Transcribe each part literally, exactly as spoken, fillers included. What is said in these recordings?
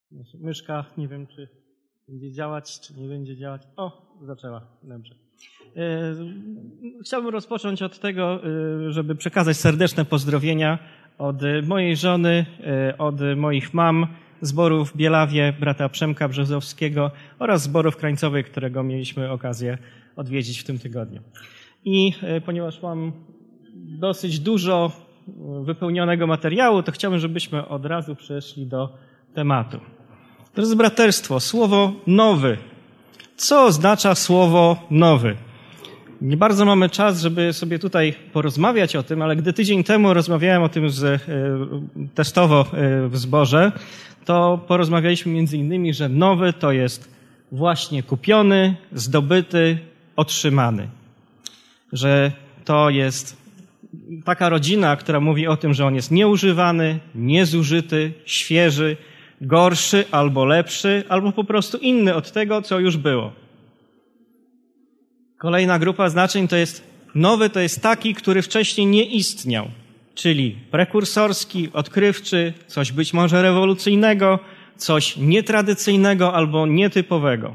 Myszka, nie wiem, czy będzie działać, czy nie będzie działać. O, zaczęła. Dobrze. Chciałbym rozpocząć od tego, żeby przekazać serdeczne pozdrowienia od mojej żony, od moich mam, zboru w Bielawie, brata Przemka Brzozowskiego oraz zboru w Krańcowej, którego mieliśmy okazję odwiedzić w tym tygodniu. I ponieważ mam dosyć dużo wypełnionego materiału, to chciałbym, żebyśmy od razu przeszli do tematu. Drodzy braterstwo, słowo nowy. Co oznacza słowo nowy? Nie bardzo mamy czas, żeby sobie tutaj porozmawiać o tym, ale gdy tydzień temu rozmawiałem o tym z, testowo w zborze, to porozmawialiśmy między innymi, że nowy to jest właśnie kupiony, zdobyty, otrzymany. Że to jest taka rodzina, która mówi o tym, że on jest nieużywany, niezużyty, świeży, gorszy albo lepszy, albo po prostu inny od tego, co już było. Kolejna grupa znaczeń to jest nowy, to jest taki, który wcześniej nie istniał, czyli prekursorski, odkrywczy, coś być może rewolucyjnego, coś nietradycyjnego albo nietypowego.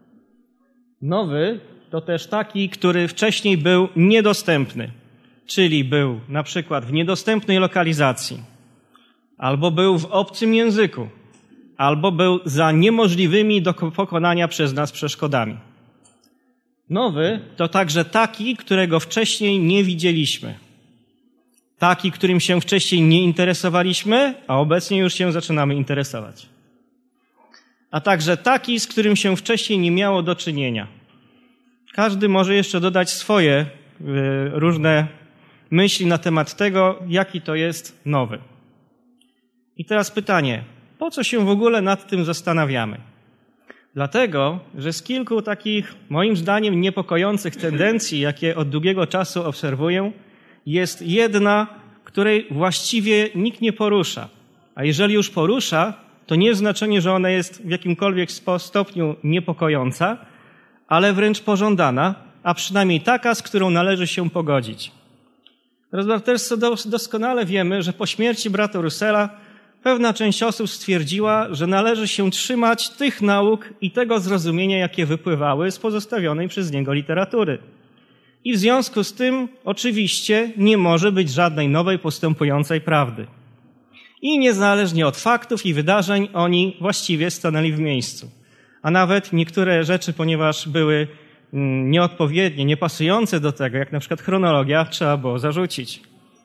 Nowy to też taki, który wcześniej był niedostępny, czyli był na przykład w niedostępnej lokalizacji, albo był w obcym języku, albo był za niemożliwymi do pokonania przez nas przeszkodami. Nowy to także taki, którego wcześniej nie widzieliśmy. Taki, którym się wcześniej nie interesowaliśmy, a obecnie już się zaczynamy interesować. A także taki, z którym się wcześniej nie miało do czynienia. Każdy może jeszcze dodać swoje y, różne myśli na temat tego, jaki to jest nowy. I teraz pytanie, po co się w ogóle nad tym zastanawiamy? Dlatego, że z kilku takich, moim zdaniem, niepokojących tendencji, jakie od długiego czasu obserwuję, jest jedna, której właściwie nikt nie porusza. A jeżeli już porusza, to nie w znaczeniu, że ona jest w jakimkolwiek stopniu niepokojąca, ale wręcz pożądana, a przynajmniej taka, z którą należy się pogodzić. Braterstwo, doskonale wiemy, że po śmierci brata Russella pewna część osób stwierdziła, że należy się trzymać tych nauk i tego zrozumienia, jakie wypływały z pozostawionej przez niego literatury. I w związku z tym oczywiście nie może być żadnej nowej postępującej prawdy. I niezależnie od faktów i wydarzeń oni właściwie stanęli w miejscu. A nawet niektóre rzeczy, ponieważ były nieodpowiednie, niepasujące do tego, jak na przykład chronologia, trzeba było zarzucić.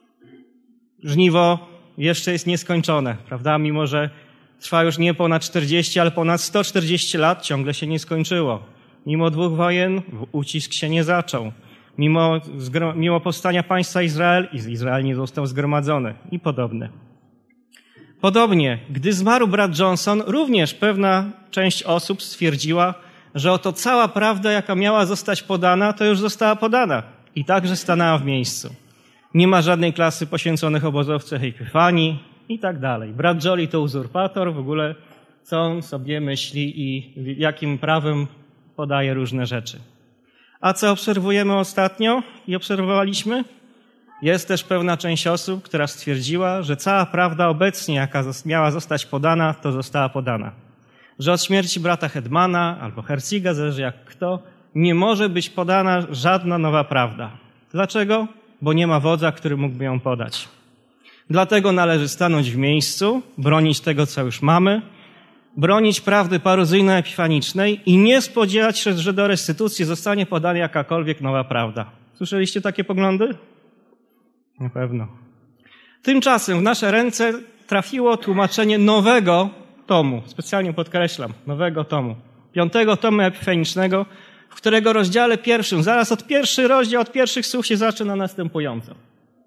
Żniwo jeszcze jest nieskończone, prawda? Mimo że trwa już nie ponad czterdzieści, ale ponad sto czterdzieści lat, ciągle się nie skończyło. Mimo dwóch wojen ucisk się nie zaczął. Mimo, mimo powstania państwa Izrael, Izrael nie został zgromadzony i podobne. Podobnie, gdy zmarł brat Johnson, również pewna część osób stwierdziła, że oto cała prawda, jaka miała zostać podana, to już została podana i także stanęła w miejscu. Nie ma żadnej klasy poświęconych obozowcach Epifanii i tak dalej. Brat Jolie to uzurpator, w ogóle co on sobie myśli i jakim prawem podaje różne rzeczy. A co obserwujemy ostatnio i obserwowaliśmy? Jest też pewna część osób, która stwierdziła, że cała prawda obecnie, jaka miała zostać podana, to została podana. Że od śmierci brata Hedmana albo Herziga, zależy jak kto, nie może być podana żadna nowa prawda. Dlaczego? Bo nie ma wodza, który mógłby ją podać. Dlatego należy stanąć w miejscu, bronić tego, co już mamy, bronić prawdy paruzyjno-epifanicznej i nie spodziewać się, że do restytucji zostanie podana jakakolwiek nowa prawda. Słyszeliście takie poglądy? Na pewno. Tymczasem w nasze ręce trafiło tłumaczenie nowego tomu, specjalnie podkreślam, nowego tomu, piątego tomu epifanicznego, w którego rozdziale pierwszym, zaraz od pierwszy rozdział, od pierwszych słów się zaczyna następująco.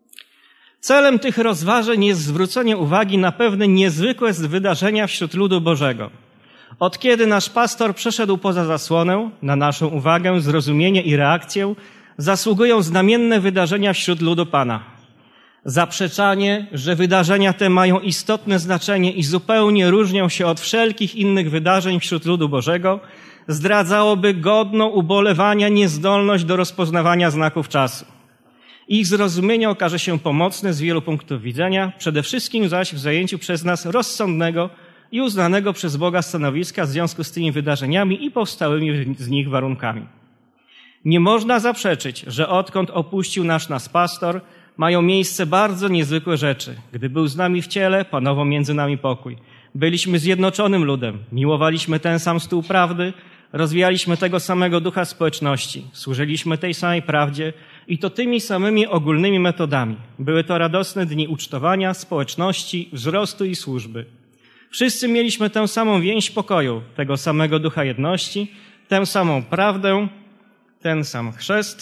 Celem tych rozważań jest zwrócenie uwagi na pewne niezwykłe wydarzenia wśród ludu Bożego. Od kiedy nasz pastor przeszedł poza zasłonę, na naszą uwagę, zrozumienie i reakcję zasługują znamienne wydarzenia wśród ludu Pana. Zaprzeczanie, że wydarzenia te mają istotne znaczenie i zupełnie różnią się od wszelkich innych wydarzeń wśród ludu Bożego, zdradzałoby godną ubolewania niezdolność do rozpoznawania znaków czasu. Ich zrozumienie okaże się pomocne z wielu punktów widzenia, przede wszystkim zaś w zajęciu przez nas rozsądnego, i uznanego przez Boga stanowiska w związku z tymi wydarzeniami i powstałymi z nich warunkami. Nie można zaprzeczyć, że odkąd opuścił nasz nas pastor, mają miejsce bardzo niezwykłe rzeczy. Gdy był z nami w ciele, panował między nami pokój. Byliśmy zjednoczonym ludem, miłowaliśmy ten sam stół prawdy, rozwijaliśmy tego samego ducha społeczności, służyliśmy tej samej prawdzie i to tymi samymi ogólnymi metodami. Były to radosne dni ucztowania, społeczności, wzrostu i służby. Wszyscy mieliśmy tę samą więź pokoju, tego samego ducha jedności, tę samą prawdę, ten sam chrzest,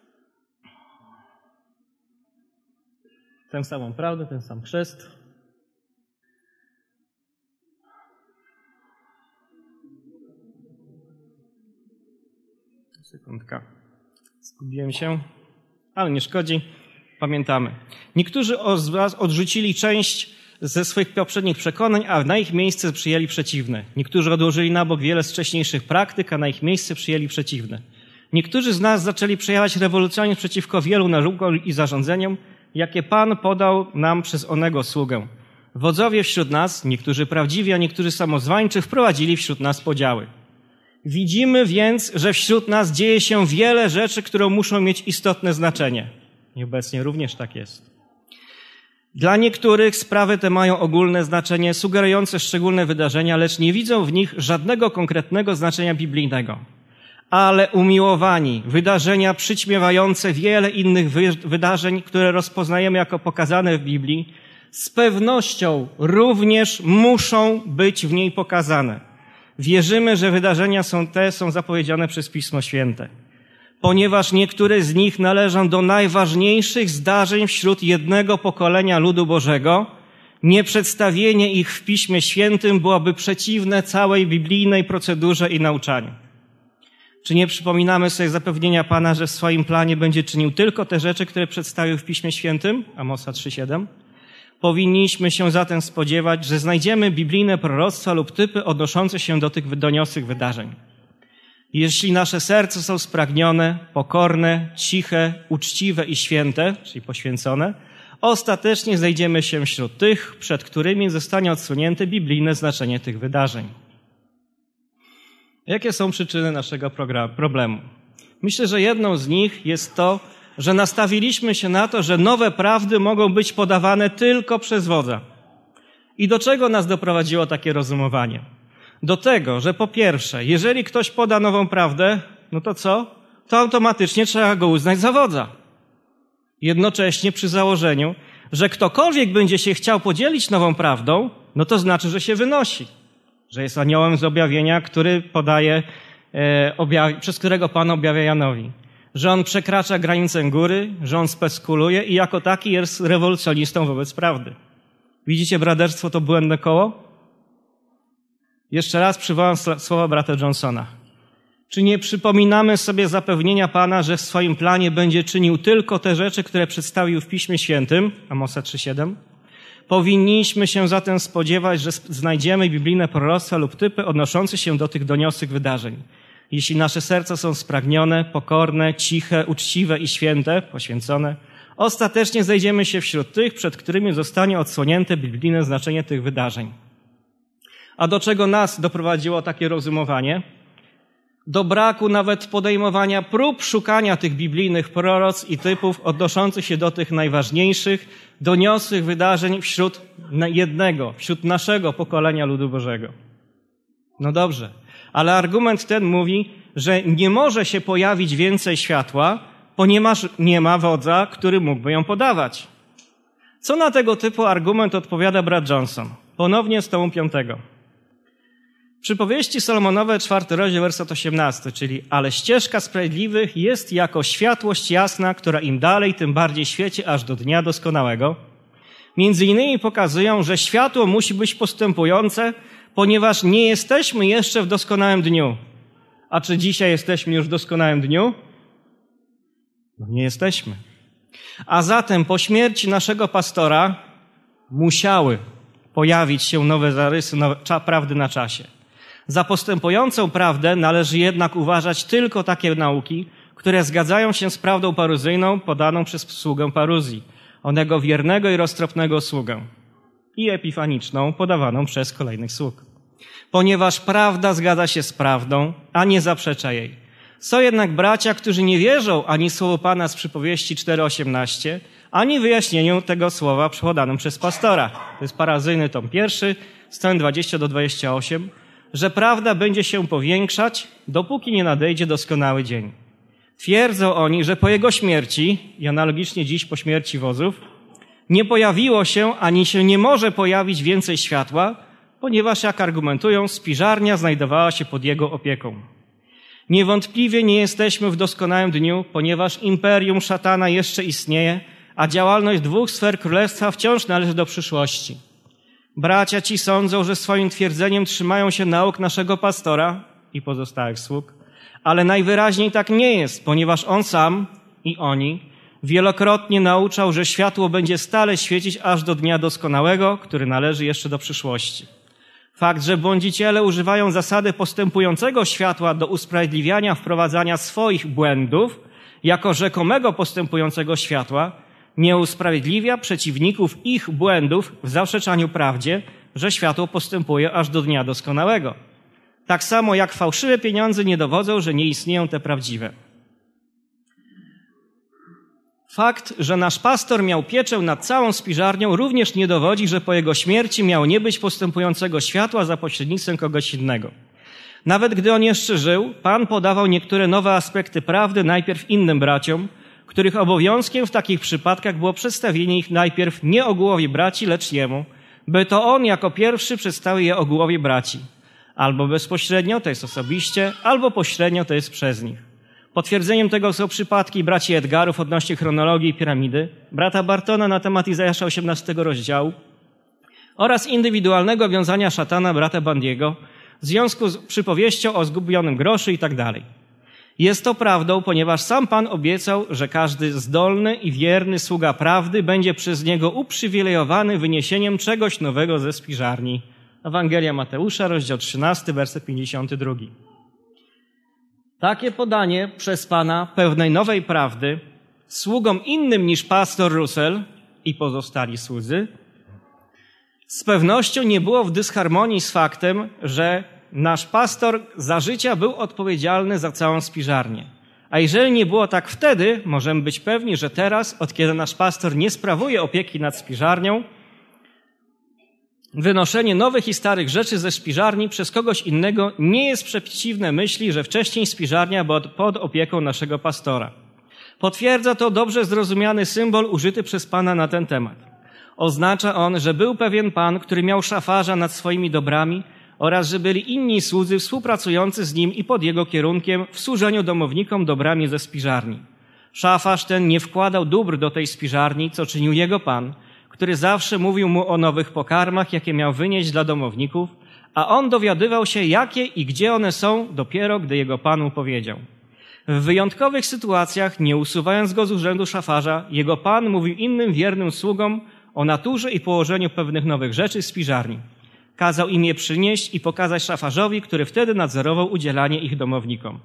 tę samą prawdę, ten sam chrzest. Sekundka. Zgubiłem się, ale nie szkodzi. Pamiętamy. Niektórzy z was odrzucili część ze swoich poprzednich przekonań, a na ich miejsce przyjęli przeciwne. Niektórzy odłożyli na bok wiele z wcześniejszych praktyk, a na ich miejsce przyjęli przeciwne. Niektórzy z nas zaczęli przejawiać rewolucjonizm przeciwko wielu naukom i zarządzeniom, jakie Pan podał nam przez onego sługę. Wodzowie wśród nas, niektórzy prawdziwi, a niektórzy samozwańczy, wprowadzili wśród nas podziały. Widzimy więc, że wśród nas dzieje się wiele rzeczy, które muszą mieć istotne znaczenie. I obecnie również tak jest. Dla niektórych sprawy te mają ogólne znaczenie, sugerujące szczególne wydarzenia, lecz nie widzą w nich żadnego konkretnego znaczenia biblijnego. Ale umiłowani, wydarzenia przyćmiewające wiele innych wy- wydarzeń, które rozpoznajemy jako pokazane w Biblii, z pewnością również muszą być w niej pokazane. Wierzymy, że wydarzenia są te są zapowiedziane przez Pismo Święte. Ponieważ niektóre z nich należą do najważniejszych zdarzeń wśród jednego pokolenia ludu Bożego, nieprzedstawienie ich w Piśmie Świętym byłoby przeciwne całej biblijnej procedurze i nauczaniu. Czy nie przypominamy sobie zapewnienia Pana, że w swoim planie będzie czynił tylko te rzeczy, które przedstawił w Piśmie Świętym? Amosa trzy siedem. Powinniśmy się zatem spodziewać, że znajdziemy biblijne proroctwa lub typy odnoszące się do tych doniosłych wydarzeń. Jeśli nasze serca są spragnione, pokorne, ciche, uczciwe i święte, czyli poświęcone, ostatecznie znajdziemy się wśród tych, przed którymi zostanie odsunięte biblijne znaczenie tych wydarzeń. Jakie są przyczyny naszego problemu? Myślę, że jedną z nich jest to, że nastawiliśmy się na to, że nowe prawdy mogą być podawane tylko przez wodza. I do czego nas doprowadziło takie rozumowanie? Do tego, że po pierwsze, jeżeli ktoś poda nową prawdę, no to co? To automatycznie trzeba go uznać za wodza. Jednocześnie przy założeniu, że ktokolwiek będzie się chciał podzielić nową prawdą, no to znaczy, że się wynosi. Że jest aniołem z objawienia, który podaje, e, objaw- przez którego Pan objawia Janowi. Że on przekracza granicę góry, że on speculuje i jako taki jest rewolucjonistą wobec prawdy. Widzicie, braterstwo to błędne koło? Jeszcze raz przywołam słowa brata Johnsona. Czy nie przypominamy sobie zapewnienia Pana, że w swoim planie będzie czynił tylko te rzeczy, które przedstawił w Piśmie Świętym? Amosa trzy siedem. Powinniśmy się zatem spodziewać, że znajdziemy biblijne proroctwa lub typy odnoszące się do tych doniosłych wydarzeń. Jeśli nasze serca są spragnione, pokorne, ciche, uczciwe i święte, poświęcone, ostatecznie znajdziemy się wśród tych, przed którymi zostanie odsłonięte biblijne znaczenie tych wydarzeń. A do czego nas doprowadziło takie rozumowanie? Do braku nawet podejmowania prób szukania tych biblijnych proroctw i typów odnoszących się do tych najważniejszych, doniosłych wydarzeń wśród jednego, wśród naszego pokolenia ludu Bożego. No dobrze, ale argument ten mówi, że nie może się pojawić więcej światła, ponieważ nie ma wodza, który mógłby ją podawać. Co na tego typu argument odpowiada brat Johnson? Ponownie z tomu piątego. Przypowieści Solomonowe, czwarty rozdział, werset osiemnasty, czyli ale ścieżka sprawiedliwych jest jako światłość jasna, która im dalej, tym bardziej świeci aż do dnia doskonałego. Między innymi pokazują, że światło musi być postępujące, ponieważ nie jesteśmy jeszcze w doskonałym dniu. A czy dzisiaj jesteśmy już w doskonałym dniu? No nie jesteśmy. A zatem po śmierci naszego pastora musiały pojawić się nowe zarysy nowe, prawdy na czasie. Za postępującą prawdę należy jednak uważać tylko takie nauki, które zgadzają się z prawdą paruzyjną podaną przez sługę paruzji, onego wiernego i roztropnego sługę. i epifaniczną podawaną przez kolejnych sług. Ponieważ prawda zgadza się z prawdą, a nie zaprzecza jej. Są jednak bracia, którzy nie wierzą ani słowu Pana z przypowieści cztery osiemnaście, ani wyjaśnieniu tego słowa podanym przez pastora. To jest Parazyjny tom pierwszy, stron dwadzieścia do dwudziestu ośmiu, że prawda będzie się powiększać, dopóki nie nadejdzie doskonały dzień. Twierdzą oni, że po jego śmierci, i analogicznie dziś po śmierci wozów, nie pojawiło się ani się nie może pojawić więcej światła, ponieważ, jak argumentują, spiżarnia znajdowała się pod jego opieką. Niewątpliwie nie jesteśmy w doskonałym dniu, ponieważ imperium szatana jeszcze istnieje, a działalność dwóch sfer królestwa wciąż należy do przyszłości. Bracia ci sądzą, że swoim twierdzeniem trzymają się nauk naszego pastora i pozostałych sług, ale najwyraźniej tak nie jest, ponieważ on sam i oni wielokrotnie nauczał, że światło będzie stale świecić aż do dnia doskonałego, który należy jeszcze do przyszłości. Fakt, że błądziciele używają zasady postępującego światła do usprawiedliwiania wprowadzania swoich błędów jako rzekomego postępującego światła, nie usprawiedliwia przeciwników ich błędów w zaprzeczaniu prawdzie, że światło postępuje aż do dnia doskonałego. Tak samo jak fałszywe pieniądze nie dowodzą, że nie istnieją te prawdziwe. Fakt, że nasz pastor miał pieczę nad całą spiżarnią, również nie dowodzi, że po jego śmierci miało nie być postępującego światła za pośrednictwem kogoś innego. Nawet gdy on jeszcze żył, Pan podawał niektóre nowe aspekty prawdy najpierw innym braciom, których obowiązkiem w takich przypadkach było przedstawienie ich najpierw nie ogółowi braci, lecz jemu, by to on jako pierwszy przedstawił je ogółowi braci. Albo bezpośrednio, to jest osobiście, albo pośrednio, to jest przez nich. Potwierdzeniem tego są przypadki braci Edgarów odnośnie chronologii i piramidy, brata Bartona na temat Izajasza osiemnastego rozdziału oraz indywidualnego wiązania szatana brata Bandiego w związku z przypowieścią o zgubionym groszu i tak dalej. Jest to prawdą, ponieważ sam Pan obiecał, że każdy zdolny i wierny sługa prawdy będzie przez niego uprzywilejowany wyniesieniem czegoś nowego ze spiżarni. Ewangelia Mateusza, rozdział trzynasty, werset pięćdziesiąty drugi. Takie podanie przez Pana pewnej nowej prawdy sługom innym niż pastor Russell i pozostali słudzy z pewnością nie było w dysharmonii z faktem, że nasz pastor za życia był odpowiedzialny za całą spiżarnię. A jeżeli nie było tak wtedy, możemy być pewni, że teraz, od kiedy nasz pastor nie sprawuje opieki nad spiżarnią, wynoszenie nowych i starych rzeczy ze spiżarni przez kogoś innego nie jest przeciwne myśli, że wcześniej spiżarnia była pod opieką naszego pastora. Potwierdza to dobrze zrozumiany symbol użyty przez Pana na ten temat. Oznacza on, że był pewien Pan, który miał szafarza nad swoimi dobrami oraz że byli inni słudzy współpracujący z nim i pod jego kierunkiem w służeniu domownikom dobrami ze spiżarni. Szafarz ten nie wkładał dóbr do tej spiżarni, co czynił jego Pan, który zawsze mówił mu o nowych pokarmach, jakie miał wynieść dla domowników, a on dowiadywał się, jakie i gdzie one są, dopiero gdy jego Pan mu powiedział. W wyjątkowych sytuacjach, nie usuwając go z urzędu szafarza, jego Pan mówił innym wiernym sługom o naturze i położeniu pewnych nowych rzeczy z spiżarni. Kazał im je przynieść i pokazać szafarzowi, który wtedy nadzorował udzielanie ich domownikom.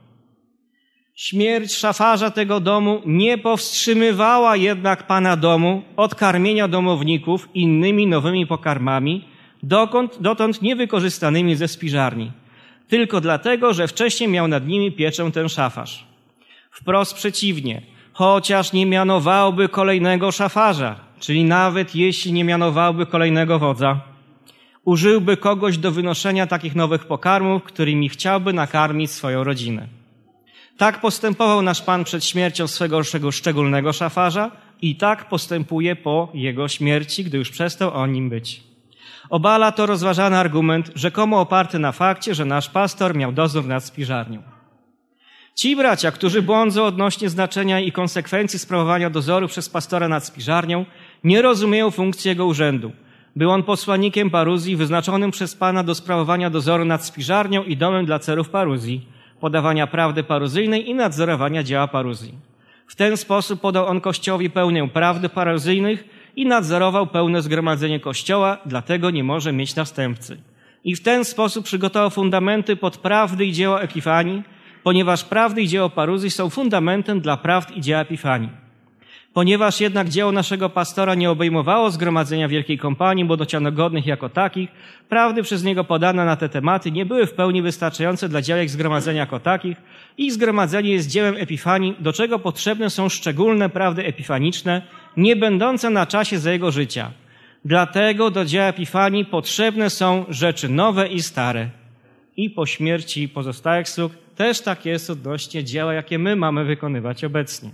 Śmierć szafarza tego domu nie powstrzymywała jednak Pana domu od karmienia domowników innymi nowymi pokarmami, dokąd, dotąd niewykorzystanymi ze spiżarni, tylko dlatego, że wcześniej miał nad nimi pieczę ten szafarz. Wprost przeciwnie, chociaż nie mianowałby kolejnego szafarza, czyli nawet jeśli nie mianowałby kolejnego wodza, użyłby kogoś do wynoszenia takich nowych pokarmów, którymi chciałby nakarmić swoją rodzinę. Tak postępował nasz Pan przed śmiercią swego szczególnego szafarza i tak postępuje po jego śmierci, gdy już przestał o nim być. Obala to rozważany argument, rzekomo oparty na fakcie, że nasz pastor miał dozór nad spiżarnią. Ci bracia, którzy błądzą odnośnie znaczenia i konsekwencji sprawowania dozoru przez pastora nad spiżarnią, nie rozumieją funkcji jego urzędu. Był on posłannikiem paruzji wyznaczonym przez Pana do sprawowania dozoru nad spiżarnią i domem dla celów paruzji, podawania prawdy paruzyjnej i nadzorowania dzieła paruzji. W ten sposób podał on Kościołowi pełnię prawdy paruzyjnych i nadzorował pełne zgromadzenie Kościoła, dlatego nie może mieć następcy. I w ten sposób przygotował fundamenty pod prawdy i dzieło Epifanii, ponieważ prawdy i dzieło paruzji są fundamentem dla prawd i dzieła Epifanii. Ponieważ jednak dzieło naszego pastora nie obejmowało zgromadzenia wielkiej kompanii, bo dociano godnych jako takich, prawdy przez niego podane na te tematy nie były w pełni wystarczające dla działek zgromadzenia jako takich. Ich zgromadzenie jest dziełem Epifanii, do czego potrzebne są szczególne prawdy epifaniczne, nie będące na czasie za jego życia. Dlatego do dzieła Epifanii potrzebne są rzeczy nowe i stare. I po śmierci pozostałych sług też tak jest odnośnie dzieła, jakie my mamy wykonywać obecnie.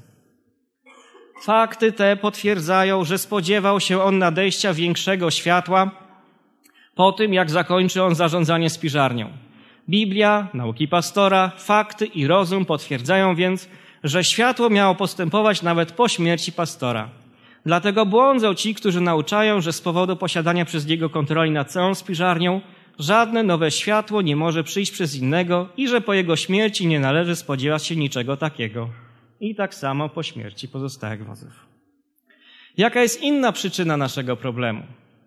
Fakty te potwierdzają, że spodziewał się on nadejścia większego światła po tym, jak zakończy on zarządzanie spiżarnią. Biblia, nauki pastora, fakty i rozum potwierdzają więc, że światło miało postępować nawet po śmierci pastora. Dlatego błądzą ci, którzy nauczają, że z powodu posiadania przez niego kontroli nad całą spiżarnią żadne nowe światło nie może przyjść przez innego i że po jego śmierci nie należy spodziewać się niczego takiego. I tak samo po śmierci pozostałych wodzów. Jaka jest inna przyczyna naszego problemu?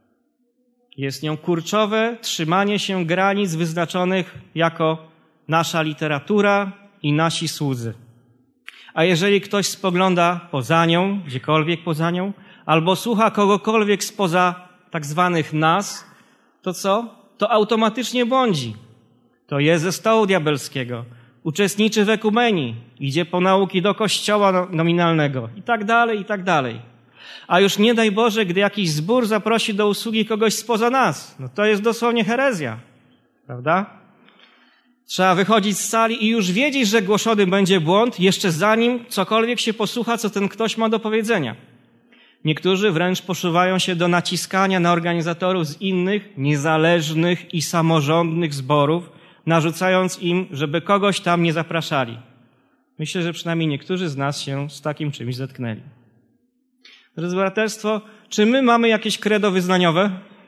Jest nią kurczowe trzymanie się granic wyznaczonych jako nasza literatura i nasi słudzy. A jeżeli ktoś spogląda poza nią, gdziekolwiek poza nią, albo słucha kogokolwiek spoza tak zwanych nas, to co? To automatycznie błądzi. To jest ze stołu diabelskiego. Uczestniczy w ekumenii, idzie po nauki do kościoła nominalnego i tak dalej, i tak dalej. A już nie daj Boże, gdy jakiś zbór zaprosi do usługi kogoś spoza nas, no to jest dosłownie herezja, prawda? Trzeba wychodzić z sali i już wiedzieć, że głoszony będzie błąd, jeszcze zanim cokolwiek się posłucha, co ten ktoś ma do powiedzenia. Niektórzy wręcz poszuwają się do naciskania na organizatorów z innych, niezależnych i samorządnych zborów, narzucając im, żeby kogoś tam nie zapraszali. Myślę, że przynajmniej niektórzy z nas się z takim czymś zetknęli. Drodzy braterstwo, czy my mamy jakieś credo wyznaniowe?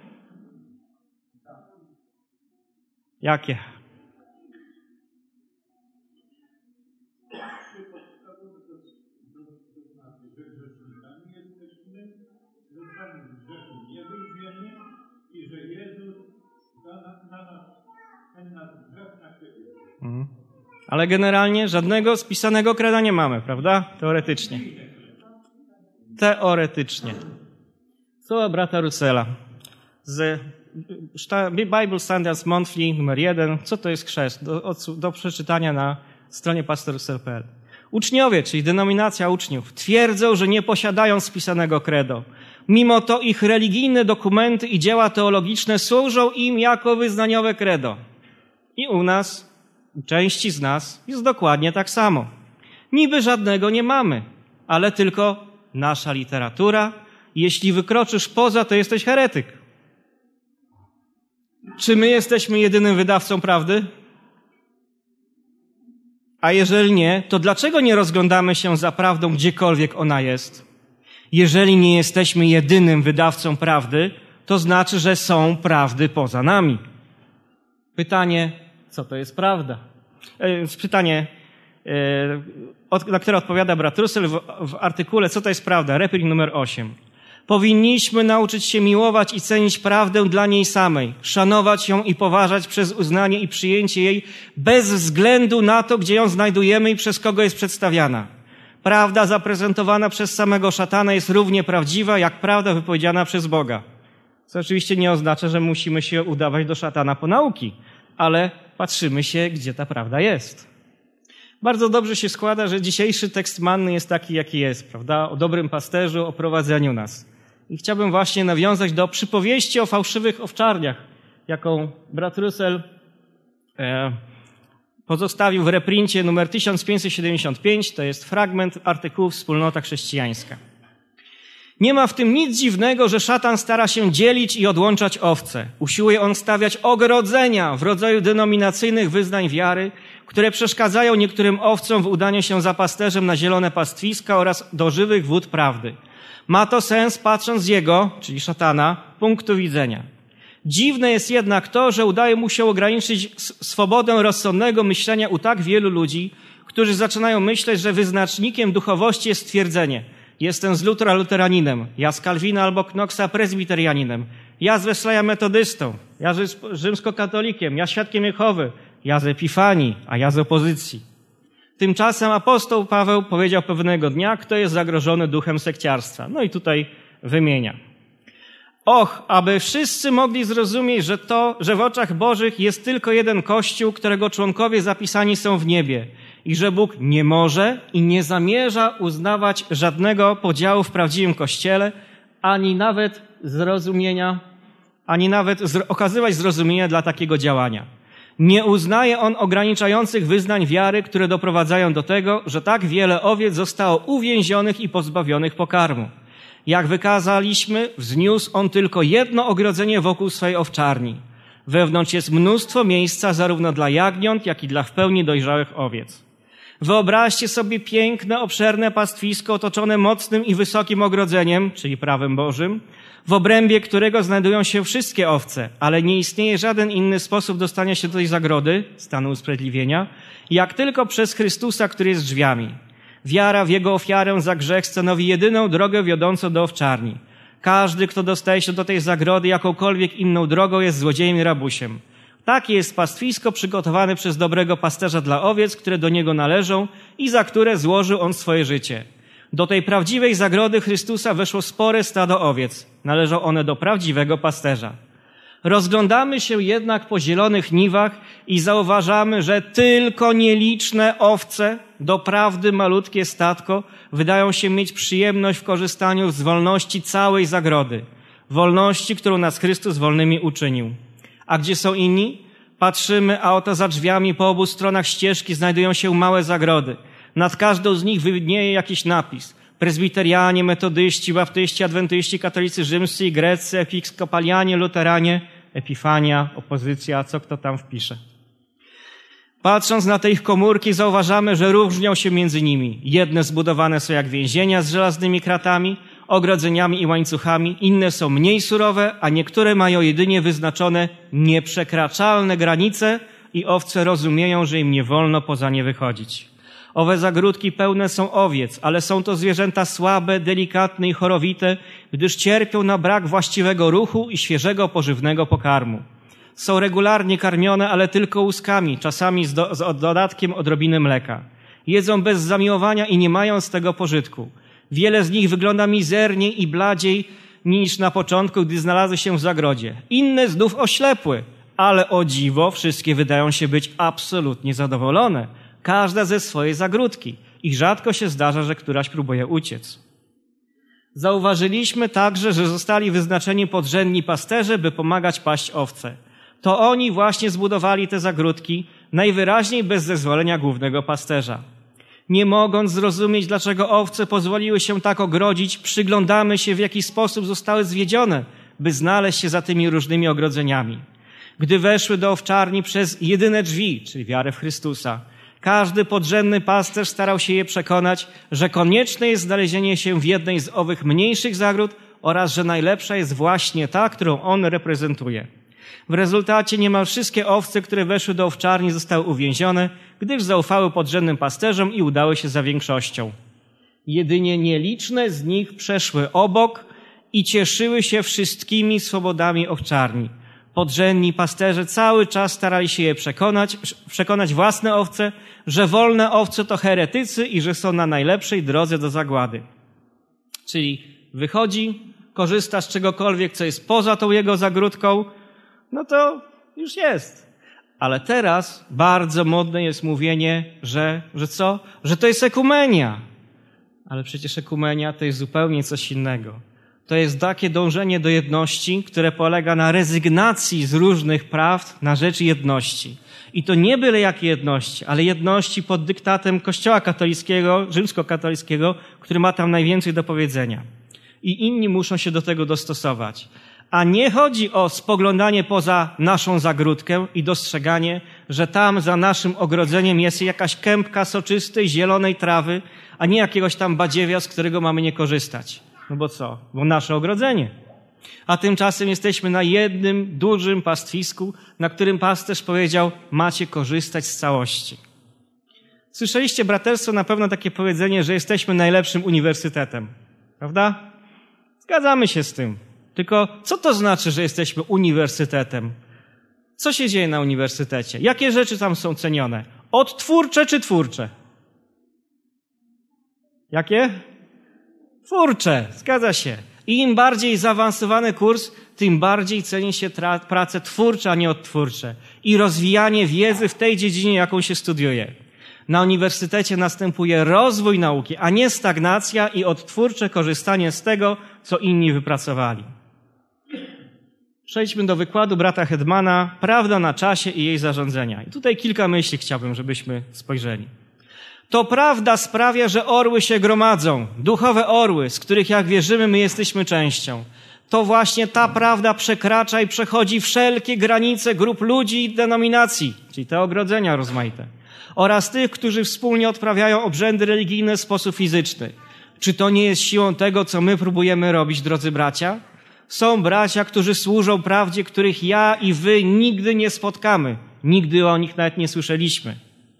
Jakie? Mhm. Ale generalnie żadnego spisanego kreda nie mamy, prawda? Teoretycznie. Teoretycznie. Słowa brata Russella z Bible Standards Monthly numer jeden. Co to jest chrzest? Do, do przeczytania na stronie pastor russell kropka p l. Uczniowie, czyli denominacja uczniów, twierdzą, że nie posiadają spisanego credo. Mimo to ich religijne dokumenty i dzieła teologiczne służą im jako wyznaniowe credo. I u nas, u części z nas jest dokładnie tak samo. Niby żadnego nie mamy, ale tylko nasza literatura. Jeśli wykroczysz poza, to jesteś heretyk. Czy my jesteśmy jedynym wydawcą prawdy? A jeżeli nie, to dlaczego nie rozglądamy się za prawdą, gdziekolwiek ona jest? Jeżeli nie jesteśmy jedynym wydawcą prawdy, to znaczy, że są prawdy poza nami. Pytanie, co to jest prawda? Pytanie, na które odpowiada brat Russell w, w artykule Co to jest prawda? Reprint numer osiem. Powinniśmy nauczyć się miłować i cenić prawdę dla niej samej, szanować ją i poważać przez uznanie i przyjęcie jej bez względu na to, gdzie ją znajdujemy i przez kogo jest przedstawiana. Prawda zaprezentowana przez samego szatana jest równie prawdziwa, jak prawda wypowiedziana przez Boga. Co oczywiście nie oznacza, że musimy się udawać do szatana po nauki, ale patrzymy się, gdzie ta prawda jest. Bardzo dobrze się składa, że dzisiejszy tekst manny jest taki, jaki jest, prawda? O dobrym pasterzu, o prowadzeniu nas. I chciałbym właśnie nawiązać do przypowieści o fałszywych owczarniach, jaką brat Russell e, pozostawił w reprincie numer tysiąc pięćset siedemdziesiąt pięć. To jest fragment artykułu Wspólnota Chrześcijańska. Nie ma w tym nic dziwnego, że szatan stara się dzielić i odłączać owce. Usiłuje on stawiać ogrodzenia w rodzaju denominacyjnych wyznań wiary, które przeszkadzają niektórym owcom w udaniu się za pasterzem na zielone pastwiska oraz do żywych wód prawdy. Ma to sens patrząc z jego, czyli szatana, punktu widzenia. Dziwne jest jednak to, że udaje mu się ograniczyć swobodę rozsądnego myślenia u tak wielu ludzi, którzy zaczynają myśleć, że wyznacznikiem duchowości jest stwierdzenie: jestem z Lutra luteraninem, ja z Kalwina albo Knoxa prezbiterianinem, ja z Wesleya metodystą, ja z rzymskokatolikiem, ja świadkiem Jehowy, ja z Epifanii, a ja z opozycji. Tymczasem apostoł Paweł powiedział pewnego dnia, kto jest zagrożony duchem sekciarstwa. No i tutaj wymienia. Och, aby wszyscy mogli zrozumieć, że to, że w oczach Bożych jest tylko jeden Kościół, którego członkowie zapisani są w niebie i że Bóg nie może i nie zamierza uznawać żadnego podziału w prawdziwym Kościele, ani nawet zrozumienia, ani nawet zro- okazywać zrozumienia dla takiego działania. Nie uznaje on ograniczających wyznań wiary, które doprowadzają do tego, że tak wiele owiec zostało uwięzionych i pozbawionych pokarmu. Jak wykazaliśmy, wzniósł on tylko jedno ogrodzenie wokół swojej owczarni. Wewnątrz jest mnóstwo miejsca zarówno dla jagniąt, jak i dla w pełni dojrzałych owiec. Wyobraźcie sobie piękne, obszerne pastwisko otoczone mocnym i wysokim ogrodzeniem, czyli prawem Bożym, w obrębie którego znajdują się wszystkie owce, ale nie istnieje żaden inny sposób dostania się do tej zagrody, stanu usprawiedliwienia, jak tylko przez Chrystusa, który jest drzwiami. Wiara w Jego ofiarę za grzech stanowi jedyną drogę wiodącą do owczarni. Każdy, kto dostaje się do tej zagrody jakąkolwiek inną drogą, jest złodziejem i rabusiem. Takie jest pastwisko przygotowane przez dobrego pasterza dla owiec, które do niego należą i za które złożył on swoje życie. Do tej prawdziwej zagrody Chrystusa weszło spore stado owiec. Należą one do prawdziwego pasterza. Rozglądamy się jednak po zielonych niwach i zauważamy, że tylko nieliczne owce, doprawdy malutkie statko, wydają się mieć przyjemność w korzystaniu z wolności całej zagrody. Wolności, którą nas Chrystus wolnymi uczynił. A gdzie są inni? Patrzymy, a oto za drzwiami po obu stronach ścieżki znajdują się małe zagrody. Nad każdą z nich widnieje jakiś napis. Prezbiterianie, metodyści, baptyści, adwentyści, katolicy rzymscy i greccy, episkopalianie, luteranie, epifania, opozycja, co kto tam wpisze. Patrząc na te ich komórki, zauważamy, że różnią się między nimi. Jedne zbudowane są jak więzienia z żelaznymi kratami, ogrodzeniami i łańcuchami, inne są mniej surowe, a niektóre mają jedynie wyznaczone nieprzekraczalne granice i owce rozumieją, że im nie wolno poza nie wychodzić. Owe zagródki pełne są owiec, ale są to zwierzęta słabe, delikatne i chorowite, gdyż cierpią na brak właściwego ruchu i świeżego, pożywnego pokarmu. Są regularnie karmione, ale tylko łuskami, czasami z, do, z dodatkiem odrobiny mleka. Jedzą bez zamiłowania i nie mają z tego pożytku. Wiele z nich wygląda mizerniej i bladziej niż na początku, gdy znalazły się w zagrodzie. Inne znów oślepły, ale o dziwo wszystkie wydają się być absolutnie zadowolone. Każda ze swojej zagródki i rzadko się zdarza, że któraś próbuje uciec. Zauważyliśmy także, że zostali wyznaczeni podrzędni pasterze, by pomagać paść owce. To oni właśnie zbudowali te zagródki, najwyraźniej bez zezwolenia głównego pasterza. Nie mogąc zrozumieć, dlaczego owce pozwoliły się tak ogrodzić, przyglądamy się, w jaki sposób zostały zwiedzione, by znaleźć się za tymi różnymi ogrodzeniami. Gdy weszły do owczarni przez jedyne drzwi, czyli wiarę w Chrystusa, każdy podrzędny pasterz starał się je przekonać, że konieczne jest znalezienie się w jednej z owych mniejszych zagród oraz że najlepsza jest właśnie ta, którą on reprezentuje. W rezultacie niemal wszystkie owce, które weszły do owczarni, zostały uwięzione, gdyż zaufały podrzędnym pasterzom i udały się za większością. Jedynie nieliczne z nich przeszły obok i cieszyły się wszystkimi swobodami owczarni. Podrzędni pasterze cały czas starali się je przekonać, przekonać własne owce, że wolne owce to heretycy i że są na najlepszej drodze do zagłady. Czyli wychodzi, korzysta z czegokolwiek, co jest poza tą jego zagródką, no to już jest. Ale teraz bardzo modne jest mówienie, że, że co? Że to jest ekumenia. Ale przecież ekumenia to jest zupełnie coś innego. To jest takie dążenie do jedności, które polega na rezygnacji z różnych praw na rzecz jedności. I to nie byle jakiej jedności, ale jedności pod dyktatem Kościoła katolickiego, rzymskokatolickiego, który ma tam najwięcej do powiedzenia. I inni muszą się do tego dostosować. A nie chodzi o spoglądanie poza naszą zagródkę i dostrzeganie, że tam za naszym ogrodzeniem jest jakaś kępka soczystej, zielonej trawy, a nie jakiegoś tam badziewia, z którego mamy nie korzystać. No bo co? Bo nasze ogrodzenie. A tymczasem jesteśmy na jednym dużym pastwisku, na którym pasterz powiedział, macie korzystać z całości. Słyszeliście, braterstwo, na pewno takie powiedzenie, że jesteśmy najlepszym uniwersytetem. Prawda? Zgadzamy się z tym. Tylko co to znaczy, że jesteśmy uniwersytetem? Co się dzieje na uniwersytecie? Jakie rzeczy tam są cenione? Odtwórcze czy twórcze? Jakie? Twórcze, zgadza się. I im bardziej zaawansowany kurs, tym bardziej ceni się tra- prace twórcze, a nie odtwórcze. I rozwijanie wiedzy w tej dziedzinie, jaką się studiuje. Na uniwersytecie następuje rozwój nauki, a nie stagnacja i odtwórcze korzystanie z tego, co inni wypracowali. Przejdźmy do wykładu brata Hedmana Prawda na czasie i jej zarządzenia. I tutaj kilka myśli chciałbym, żebyśmy spojrzeli. To prawda sprawia, że orły się gromadzą, duchowe orły, z których jak wierzymy my jesteśmy częścią. To właśnie ta prawda przekracza i przechodzi wszelkie granice grup ludzi i denominacji, czyli te ogrodzenia rozmaite, oraz tych, którzy wspólnie odprawiają obrzędy religijne w sposób fizyczny. Czy to nie jest siłą tego, co my próbujemy robić, drodzy bracia? Są bracia, którzy służą prawdzie, których ja i wy nigdy nie spotkamy. Nigdy o nich nawet nie słyszeliśmy.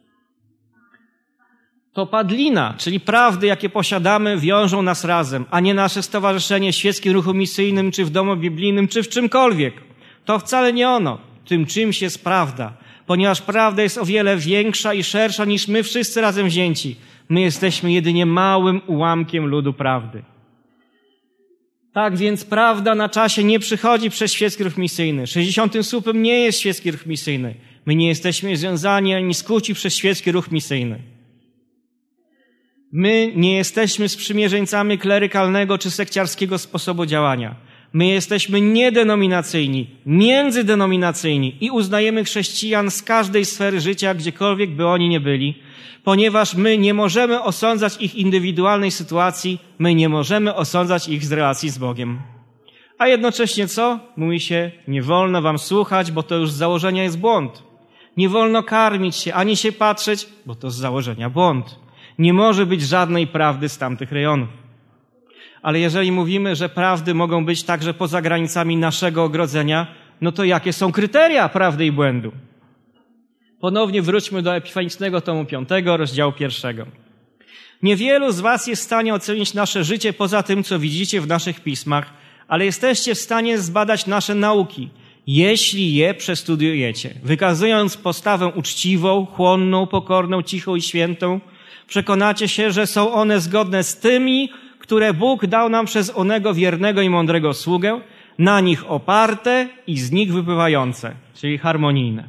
To padlina, czyli prawdy, jakie posiadamy, wiążą nas razem, a nie nasze stowarzyszenie w świeckim ruchu misyjnym, czy w domu biblijnym, czy w czymkolwiek. To wcale nie ono. Tym czymś jest prawda, ponieważ prawda jest o wiele większa i szersza niż my wszyscy razem wzięci. My jesteśmy jedynie małym ułamkiem ludu prawdy. Tak więc prawda na czasie nie przychodzi przez świecki ruch misyjny. sześćdziesiątym słupem nie jest świecki ruch misyjny. My nie jesteśmy związani ani skuci przez świecki ruch misyjny. My nie jesteśmy sprzymierzeńcami klerykalnego czy sekciarskiego sposobu działania. My jesteśmy niedenominacyjni, międzydenominacyjni i uznajemy chrześcijan z każdej sfery życia, gdziekolwiek by oni nie byli, ponieważ my nie możemy osądzać ich indywidualnej sytuacji, my nie możemy osądzać ich z relacji z Bogiem. A jednocześnie co? Mówi się, nie wolno wam słuchać, bo to już z założenia jest błąd. Nie wolno karmić się, ani się patrzeć, bo to z założenia błąd. Nie może być żadnej prawdy z tamtych rejonów. Ale jeżeli mówimy, że prawdy mogą być także poza granicami naszego ogrodzenia, no to jakie są kryteria prawdy i błędu? Ponownie wróćmy do Epifanicznego tomu piątego, rozdziału pierwszego. Niewielu z was jest w stanie ocenić nasze życie poza tym, co widzicie w naszych pismach, ale jesteście w stanie zbadać nasze nauki, jeśli je przestudiujecie, wykazując postawę uczciwą, chłonną, pokorną, cichą i świętą. Przekonacie się, że są one zgodne z tymi, które Bóg dał nam przez onego wiernego i mądrego sługę, na nich oparte i z nich wypływające, czyli harmonijne.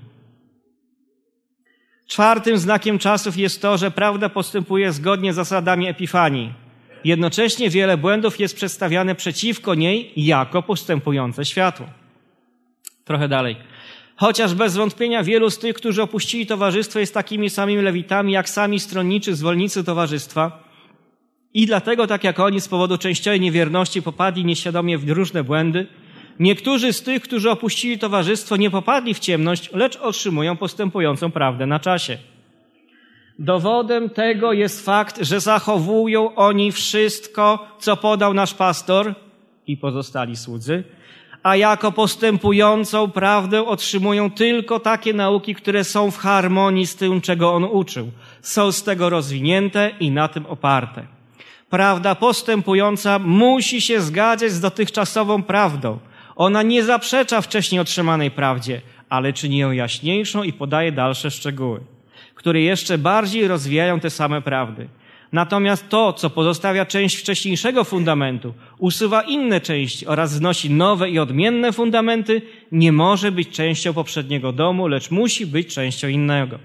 Czwartym znakiem czasów jest to, że prawda postępuje zgodnie z zasadami Epifanii. Jednocześnie wiele błędów jest przedstawiane przeciwko niej jako postępujące światło. Trochę dalej. Chociaż bez wątpienia wielu z tych, którzy opuścili towarzystwo, jest takimi samymi lewitami, jak sami stronniczy zwolennicy towarzystwa i dlatego, tak jak oni, z powodu częściowej niewierności popadli nieświadomie w różne błędy, niektórzy z tych, którzy opuścili towarzystwo, nie popadli w ciemność, lecz otrzymują postępującą prawdę na czasie. Dowodem tego jest fakt, że zachowują oni wszystko, co podał nasz pastor i pozostali słudzy, a jako postępującą prawdę otrzymują tylko takie nauki, które są w harmonii z tym, czego on uczył. Są z tego rozwinięte i na tym oparte. Prawda postępująca musi się zgadzać z dotychczasową prawdą. Ona nie zaprzecza wcześniej otrzymanej prawdzie, ale czyni ją jaśniejszą i podaje dalsze szczegóły, które jeszcze bardziej rozwijają te same prawdy. Natomiast to, co pozostawia część wcześniejszego fundamentu, usuwa inne części oraz wnosi nowe i odmienne fundamenty, nie może być częścią poprzedniego domu, lecz musi być częścią innego.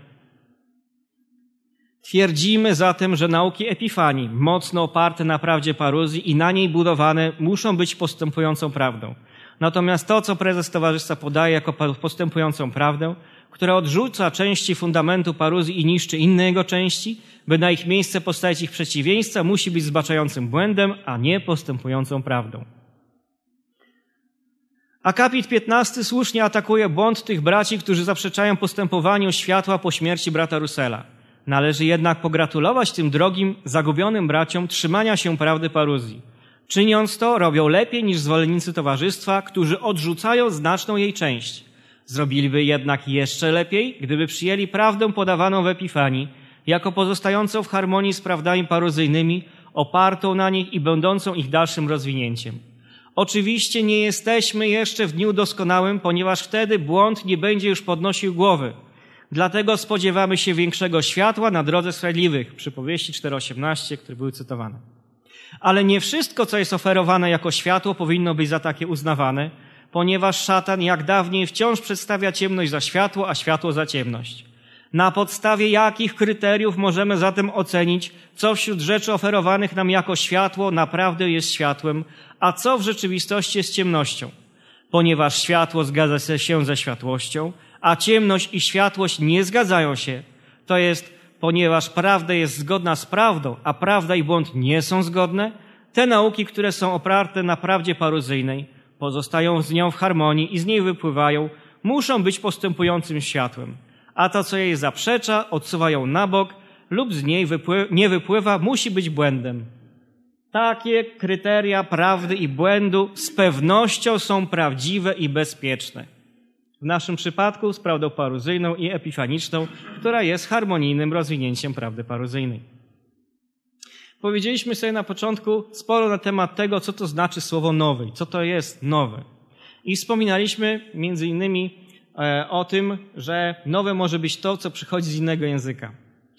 Twierdzimy zatem, że nauki Epifanii, mocno oparte na prawdzie paruzji i na niej budowane, muszą być postępującą prawdą. Natomiast to, co prezes towarzystwa podaje jako postępującą prawdę, która odrzuca części fundamentu paruzji i niszczy inne jego części, by na ich miejsce postawić ich przeciwieństwa, musi być zbaczającym błędem, a nie postępującą prawdą. Akapit piętnasty słusznie atakuje błąd tych braci, którzy zaprzeczają postępowaniu światła po śmierci brata Russella. Należy jednak pogratulować tym drogim, zagubionym braciom trzymania się prawdy paruzji. Czyniąc to, robią lepiej niż zwolennicy towarzystwa, którzy odrzucają znaczną jej część. Zrobiliby jednak jeszcze lepiej, gdyby przyjęli prawdę podawaną w Epifanii, jako pozostającą w harmonii z prawdami paruzyjnymi, opartą na nich i będącą ich dalszym rozwinięciem. Oczywiście nie jesteśmy jeszcze w dniu doskonałym, ponieważ wtedy błąd nie będzie już podnosił głowy. Dlatego spodziewamy się większego światła na drodze sprawiedliwych. Przypowieści cztery osiemnaście, które były cytowane. Ale nie wszystko, co jest oferowane jako światło, powinno być za takie uznawane, ponieważ szatan jak dawniej wciąż przedstawia ciemność za światło, a światło za ciemność. Na podstawie jakich kryteriów możemy zatem ocenić, co wśród rzeczy oferowanych nam jako światło naprawdę jest światłem, a co w rzeczywistości jest ciemnością? Ponieważ światło zgadza się ze światłością, a ciemność i światłość nie zgadzają się, to jest, ponieważ prawda jest zgodna z prawdą, a prawda i błąd nie są zgodne, te nauki, które są oparte na prawdzie paruzyjnej, pozostają z nią w harmonii i z niej wypływają, muszą być postępującym światłem, a to, co jej zaprzecza, odsuwają na bok lub z niej wypły- nie wypływa, musi być błędem. Takie kryteria prawdy i błędu z pewnością są prawdziwe i bezpieczne. W naszym przypadku z prawdą paruzyjną i epifaniczną, która jest harmonijnym rozwinięciem prawdy paruzyjnej. Powiedzieliśmy sobie na początku sporo na temat tego, co to znaczy słowo nowy i co to jest nowe. I wspominaliśmy między innymi e, o tym, że nowe może być to, co przychodzi z innego języka.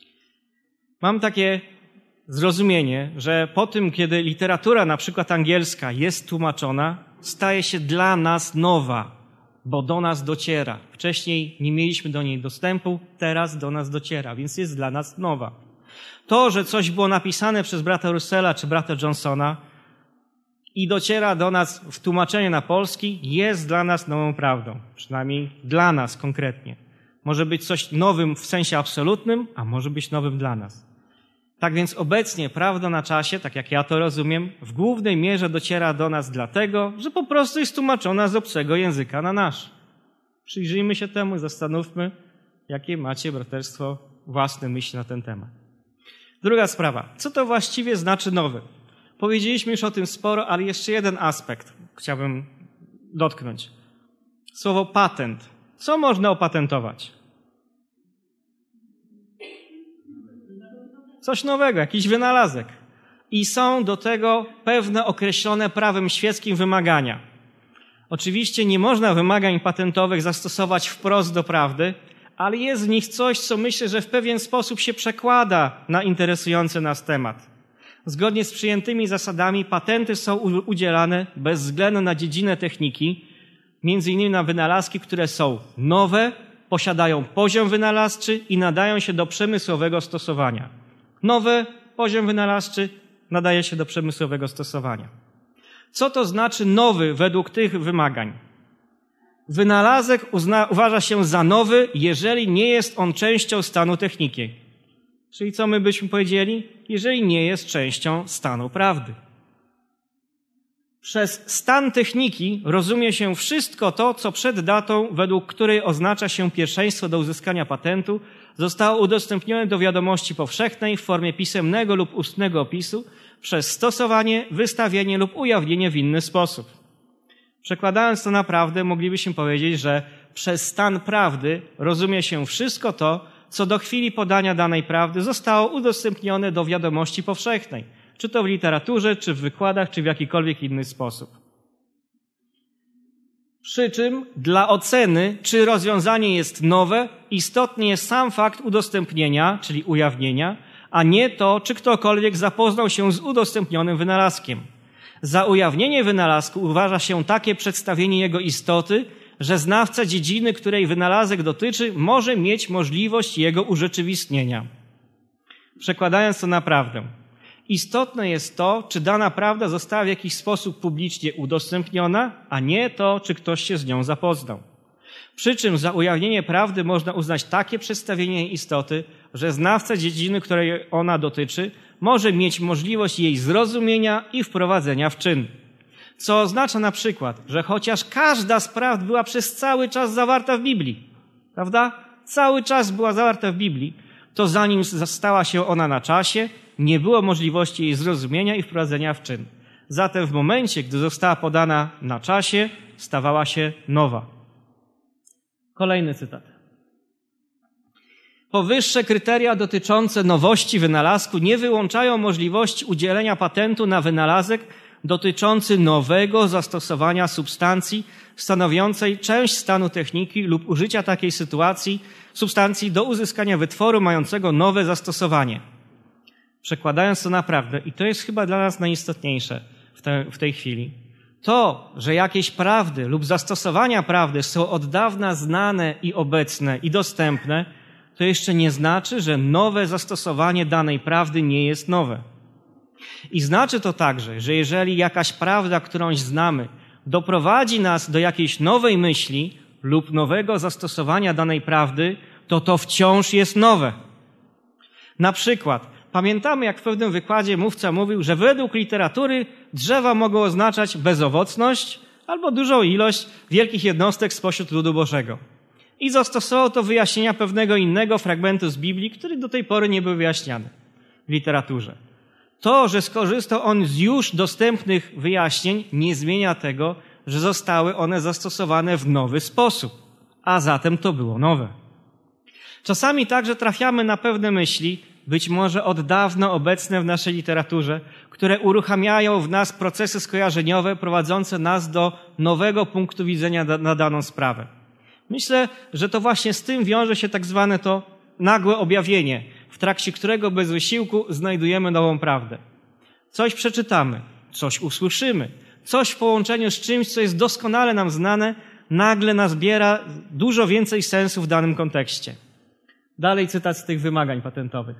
Mam takie zrozumienie, że po tym, kiedy literatura, na przykład angielska, jest tłumaczona, staje się dla nas nowa, bo do nas dociera. Wcześniej nie mieliśmy do niej dostępu, teraz do nas dociera, więc jest dla nas nowa. To, że coś było napisane przez brata Russella czy brata Johnsona i dociera do nas w tłumaczeniu na polski, jest dla nas nową prawdą. Przynajmniej dla nas konkretnie. Może być coś nowym w sensie absolutnym, a może być nowym dla nas. Tak więc obecnie prawda na czasie, tak jak ja to rozumiem, w głównej mierze dociera do nas dlatego, że po prostu jest tłumaczona z obcego języka na nasz. Przyjrzyjmy się temu i zastanówmy, jakie macie, braterstwo, własne myśli na ten temat. Druga sprawa. Co to właściwie znaczy nowy? Powiedzieliśmy już o tym sporo, ale jeszcze jeden aspekt chciałbym dotknąć. Słowo patent. Co można opatentować? Coś nowego, jakiś wynalazek. I są do tego pewne określone prawem świeckim wymagania. Oczywiście nie można wymagań patentowych zastosować wprost do prawdy, ale jest w nich coś, co myślę, że w pewien sposób się przekłada na interesujący nas temat. Zgodnie z przyjętymi zasadami patenty są udzielane bez względu na dziedzinę techniki, między innymi na wynalazki, które są nowe, posiadają poziom wynalazczy i nadają się do przemysłowego stosowania. Nowy poziom wynalazczy nadaje się do przemysłowego stosowania. Co to znaczy nowy według tych wymagań? Wynalazek uzna, uważa się za nowy, jeżeli nie jest on częścią stanu techniki. Czyli co my byśmy powiedzieli? Jeżeli nie jest częścią stanu prawdy. Przez stan techniki rozumie się wszystko to, co przed datą, według której oznacza się pierwszeństwo do uzyskania patentu, zostało udostępnione do wiadomości powszechnej w formie pisemnego lub ustnego opisu przez stosowanie, wystawienie lub ujawnienie w inny sposób. Przekładając to na prawdę, moglibyśmy powiedzieć, że przez stan prawdy rozumie się wszystko to, co do chwili podania danej prawdy zostało udostępnione do wiadomości powszechnej, czy to w literaturze, czy w wykładach, czy w jakikolwiek inny sposób. Przy czym dla oceny, czy rozwiązanie jest nowe, istotny jest sam fakt udostępnienia, czyli ujawnienia, a nie to, czy ktokolwiek zapoznał się z udostępnionym wynalazkiem. Za ujawnienie wynalazku uważa się takie przedstawienie jego istoty, że znawca dziedziny, której wynalazek dotyczy, może mieć możliwość jego urzeczywistnienia. Przekładając to na prawdę. Istotne jest to, czy dana prawda została w jakiś sposób publicznie udostępniona, a nie to, czy ktoś się z nią zapoznał. Przy czym za ujawnienie prawdy można uznać takie przedstawienie jej istoty, że znawca dziedziny, której ona dotyczy, może mieć możliwość jej zrozumienia i wprowadzenia w czyn. Co oznacza na przykład, że chociaż każda z prawd była przez cały czas zawarta w Biblii, prawda? Cały czas była zawarta w Biblii, to zanim stała się ona na czasie, nie było możliwości jej zrozumienia i wprowadzenia w czyn. Zatem w momencie, gdy została podana na czasie, stawała się nowa. Kolejny cytat. Powyższe kryteria dotyczące nowości wynalazku nie wyłączają możliwości udzielenia patentu na wynalazek dotyczący nowego zastosowania substancji stanowiącej część stanu techniki lub użycia takiej sytuacji substancji do uzyskania wytworu mającego nowe zastosowanie. Przekładając to naprawdę, i to jest chyba dla nas najistotniejsze w, te, w tej chwili, to, że jakieś prawdy lub zastosowania prawdy są od dawna znane i obecne i dostępne, to jeszcze nie znaczy, że nowe zastosowanie danej prawdy nie jest nowe. I znaczy to także, że jeżeli jakaś prawda, którąś znamy, doprowadzi nas do jakiejś nowej myśli lub nowego zastosowania danej prawdy, to to wciąż jest nowe. Na przykład, pamiętamy, jak w pewnym wykładzie mówca mówił, że według literatury drzewa mogą oznaczać bezowocność albo dużą ilość wielkich jednostek spośród ludu Bożego. I zastosował to wyjaśnienia pewnego innego fragmentu z Biblii, który do tej pory nie był wyjaśniany w literaturze. To, że skorzystał on z już dostępnych wyjaśnień, nie zmienia tego, że zostały one zastosowane w nowy sposób, a zatem to było nowe. Czasami także trafiamy na pewne myśli, być może od dawna obecne w naszej literaturze, które uruchamiają w nas procesy skojarzeniowe prowadzące nas do nowego punktu widzenia na daną sprawę. Myślę, że to właśnie z tym wiąże się tak zwane to nagłe objawienie, w trakcie którego bez wysiłku znajdujemy nową prawdę. Coś przeczytamy, coś usłyszymy, coś w połączeniu z czymś, co jest doskonale nam znane, nagle nazbiera dużo więcej sensu w danym kontekście. Dalej cytat z tych wymagań patentowych.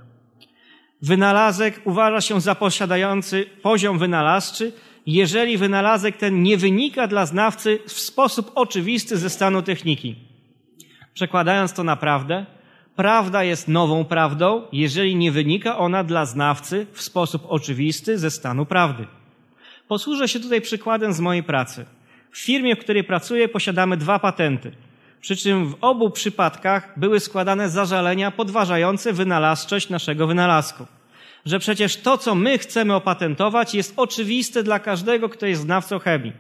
Wynalazek uważa się za posiadający poziom wynalazczy, jeżeli wynalazek ten nie wynika dla znawcy w sposób oczywisty ze stanu techniki. Przekładając to na prawdę, prawda jest nową prawdą, jeżeli nie wynika ona dla znawcy w sposób oczywisty ze stanu prawdy. Posłużę się tutaj przykładem z mojej pracy. W firmie, w której pracuję, posiadamy dwa patenty. Przy czym w obu przypadkach były składane zażalenia podważające wynalazczość naszego wynalazku. Że przecież to, co my chcemy opatentować, jest oczywiste dla każdego, kto jest znawcą chemii.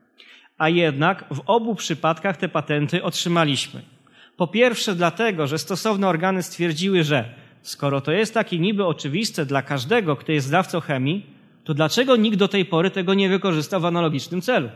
A jednak w obu przypadkach te patenty otrzymaliśmy. Po pierwsze dlatego, że stosowne organy stwierdziły, że skoro to jest takie niby oczywiste dla każdego, kto jest znawcą chemii, to dlaczego nikt do tej pory tego nie wykorzystał w analogicznym celu?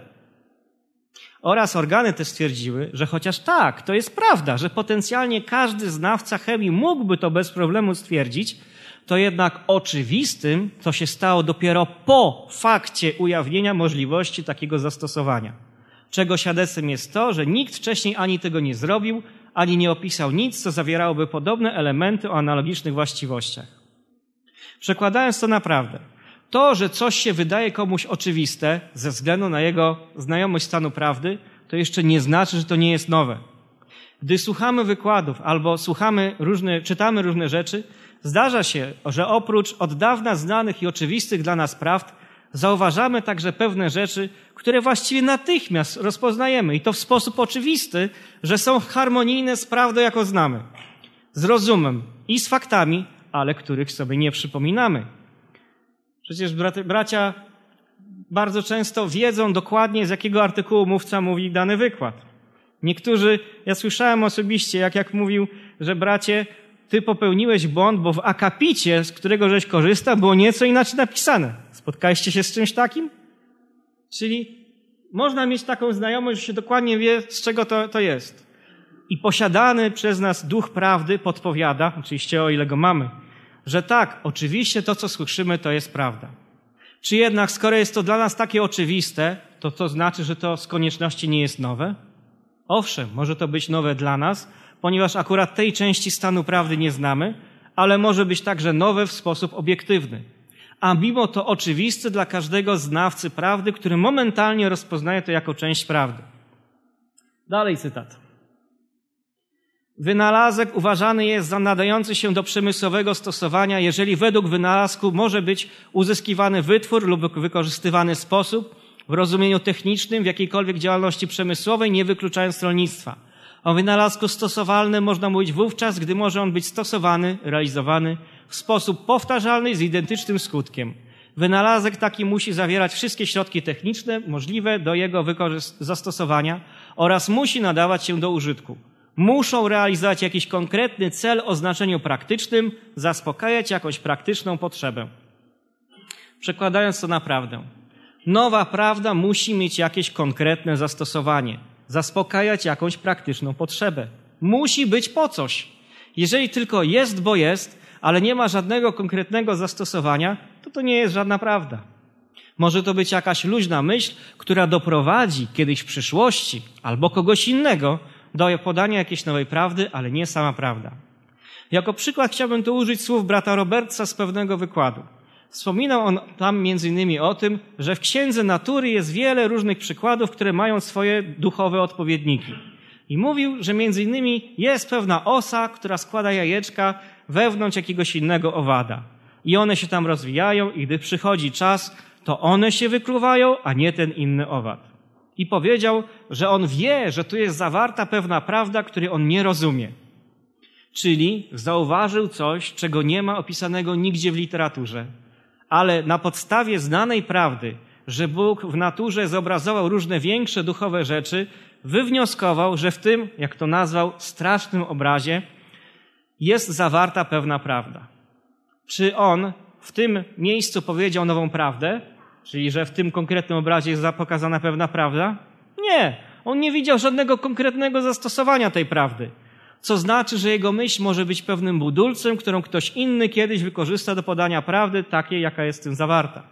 Oraz organy te stwierdziły, że chociaż tak, to jest prawda, że potencjalnie każdy znawca chemii mógłby to bez problemu stwierdzić, to jednak oczywistym to się stało dopiero po fakcie ujawnienia możliwości takiego zastosowania. Czego świadectwem jest to, że nikt wcześniej ani tego nie zrobił, ani nie opisał nic, co zawierałoby podobne elementy o analogicznych właściwościach. Przekładając to naprawdę, to, że coś się wydaje komuś oczywiste ze względu na jego znajomość stanu prawdy, to jeszcze nie znaczy, że to nie jest nowe. Gdy słuchamy wykładów albo słuchamy różne, czytamy różne rzeczy, zdarza się, że oprócz od dawna znanych i oczywistych dla nas prawd, zauważamy także pewne rzeczy, które właściwie natychmiast rozpoznajemy i to w sposób oczywisty, że są harmonijne z prawdą, jaką znamy. Z rozumem i z faktami, ale których sobie nie przypominamy. Przecież bracia bardzo często wiedzą dokładnie, z jakiego artykułu mówca mówi dany wykład. Niektórzy, ja słyszałem osobiście, jak, jak mówił, że bracie, ty popełniłeś błąd, bo w akapicie, z którego żeś korzysta, było nieco inaczej napisane. Spotkaliście się z czymś takim? Czyli można mieć taką znajomość, że się dokładnie wie, z czego to, to jest. I posiadany przez nas duch prawdy podpowiada, oczywiście o ile go mamy, że tak, oczywiście to, co słyszymy, to jest prawda. Czy jednak, skoro jest to dla nas takie oczywiste, to to znaczy, że to z konieczności nie jest nowe? Owszem, może to być nowe dla nas, ponieważ akurat tej części stanu prawdy nie znamy, ale może być także nowe w sposób obiektywny. A mimo to oczywiste dla każdego znawcy prawdy, który momentalnie rozpoznaje to jako część prawdy. Dalej cytat. Wynalazek uważany jest za nadający się do przemysłowego stosowania, jeżeli według wynalazku może być uzyskiwany wytwór lub wykorzystywany sposób w rozumieniu technicznym w jakiejkolwiek działalności przemysłowej, nie wykluczając rolnictwa. O wynalazku stosowalnym można mówić wówczas, gdy może on być stosowany, realizowany w sposób powtarzalny z identycznym skutkiem. Wynalazek taki musi zawierać wszystkie środki techniczne możliwe do jego zastosowania oraz musi nadawać się do użytku. Muszą realizować jakiś konkretny cel o znaczeniu praktycznym, zaspokajać jakąś praktyczną potrzebę. Przekładając to na prawdę. Nowa prawda musi mieć jakieś konkretne zastosowanie, zaspokajać jakąś praktyczną potrzebę. Musi być po coś. Jeżeli tylko jest, bo jest, ale nie ma żadnego konkretnego zastosowania, to to nie jest żadna prawda. Może to być jakaś luźna myśl, która doprowadzi kiedyś w przyszłości albo kogoś innego do podania jakiejś nowej prawdy, ale nie sama prawda. Jako przykład chciałbym tu użyć słów brata Robertsa z pewnego wykładu. Wspominał on tam między innymi o tym, że w Księdze Natury jest wiele różnych przykładów, które mają swoje duchowe odpowiedniki. I mówił, że między innymi jest pewna osa, która składa jajeczka wewnątrz jakiegoś innego owada. I one się tam rozwijają i gdy przychodzi czas, to one się wykluwają, a nie ten inny owad. I powiedział, że on wie, że tu jest zawarta pewna prawda, której on nie rozumie. Czyli zauważył coś, czego nie ma opisanego nigdzie w literaturze. Ale na podstawie znanej prawdy, że Bóg w naturze zobrazował różne większe duchowe rzeczy, wywnioskował, że w tym, jak to nazwał, strasznym obrazie jest zawarta pewna prawda. Czy on w tym miejscu powiedział nową prawdę? Czyli, że w tym konkretnym obrazie jest pokazana pewna prawda? Nie. On nie widział żadnego konkretnego zastosowania tej prawdy. Co znaczy, że jego myśl może być pewnym budulcem, którą ktoś inny kiedyś wykorzysta do podania prawdy takiej, jaka jest w tym zawarta.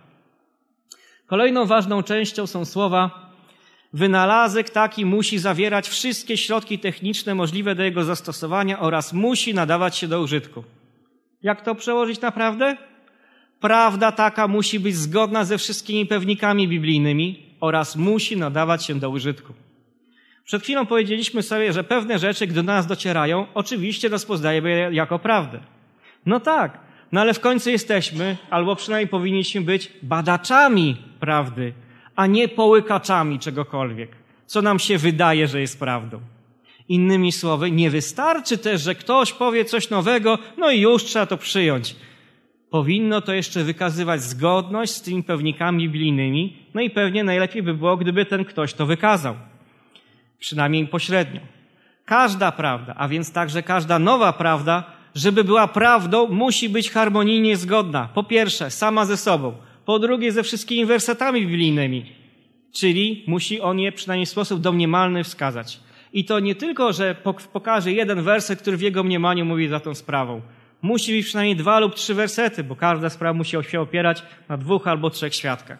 Kolejną ważną częścią są słowa: wynalazek taki musi zawierać wszystkie środki techniczne możliwe do jego zastosowania oraz musi nadawać się do użytku. Jak to przełożyć na prawdę? Prawda taka musi być zgodna ze wszystkimi pewnikami biblijnymi oraz musi nadawać się do użytku. Przed chwilą powiedzieliśmy sobie, że pewne rzeczy, gdy do nas docierają, oczywiście rozpoznajemy je jako prawdę. No tak, no ale w końcu jesteśmy, albo przynajmniej powinniśmy być badaczami prawdy, a nie połykaczami czegokolwiek, co nam się wydaje, że jest prawdą. Innymi słowy, nie wystarczy też, że ktoś powie coś nowego, no i już trzeba to przyjąć. Powinno to jeszcze wykazywać zgodność z tymi pewnikami biblijnymi, no i pewnie najlepiej by było, gdyby ten ktoś to wykazał. Przynajmniej pośrednio. Każda prawda, a więc także każda nowa prawda, żeby była prawdą, musi być harmonijnie zgodna. Po pierwsze, sama ze sobą. Po drugie, ze wszystkimi wersetami biblijnymi. Czyli musi on je przynajmniej w sposób domniemalny wskazać. I to nie tylko, że pokaże jeden werset, który w jego mniemaniu mówi za tą sprawą. Musi być przynajmniej dwa lub trzy wersety, bo każda sprawa musi się opierać na dwóch albo trzech świadkach.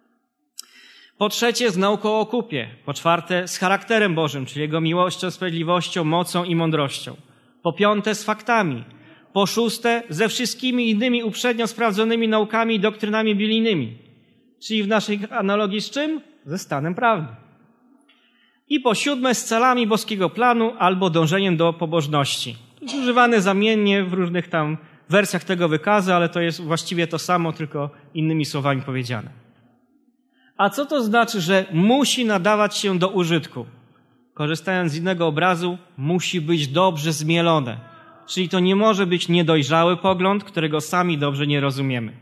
Po trzecie, z nauką o kupie. Po czwarte, z charakterem Bożym, czyli Jego miłością, sprawiedliwością, mocą i mądrością. Po piąte, z faktami. Po szóste, ze wszystkimi innymi uprzednio sprawdzonymi naukami i doktrynami biblijnymi. Czyli w naszej analogii z czym? Ze stanem prawdy. I po siódme, z celami boskiego planu albo dążeniem do pobożności. To jest używane zamiennie w różnych tam wersjach tego wykazu, ale to jest właściwie to samo, tylko innymi słowami powiedziane. A co to znaczy, że musi nadawać się do użytku? Korzystając z innego obrazu, musi być dobrze zmielone. Czyli to nie może być niedojrzały pogląd, którego sami dobrze nie rozumiemy.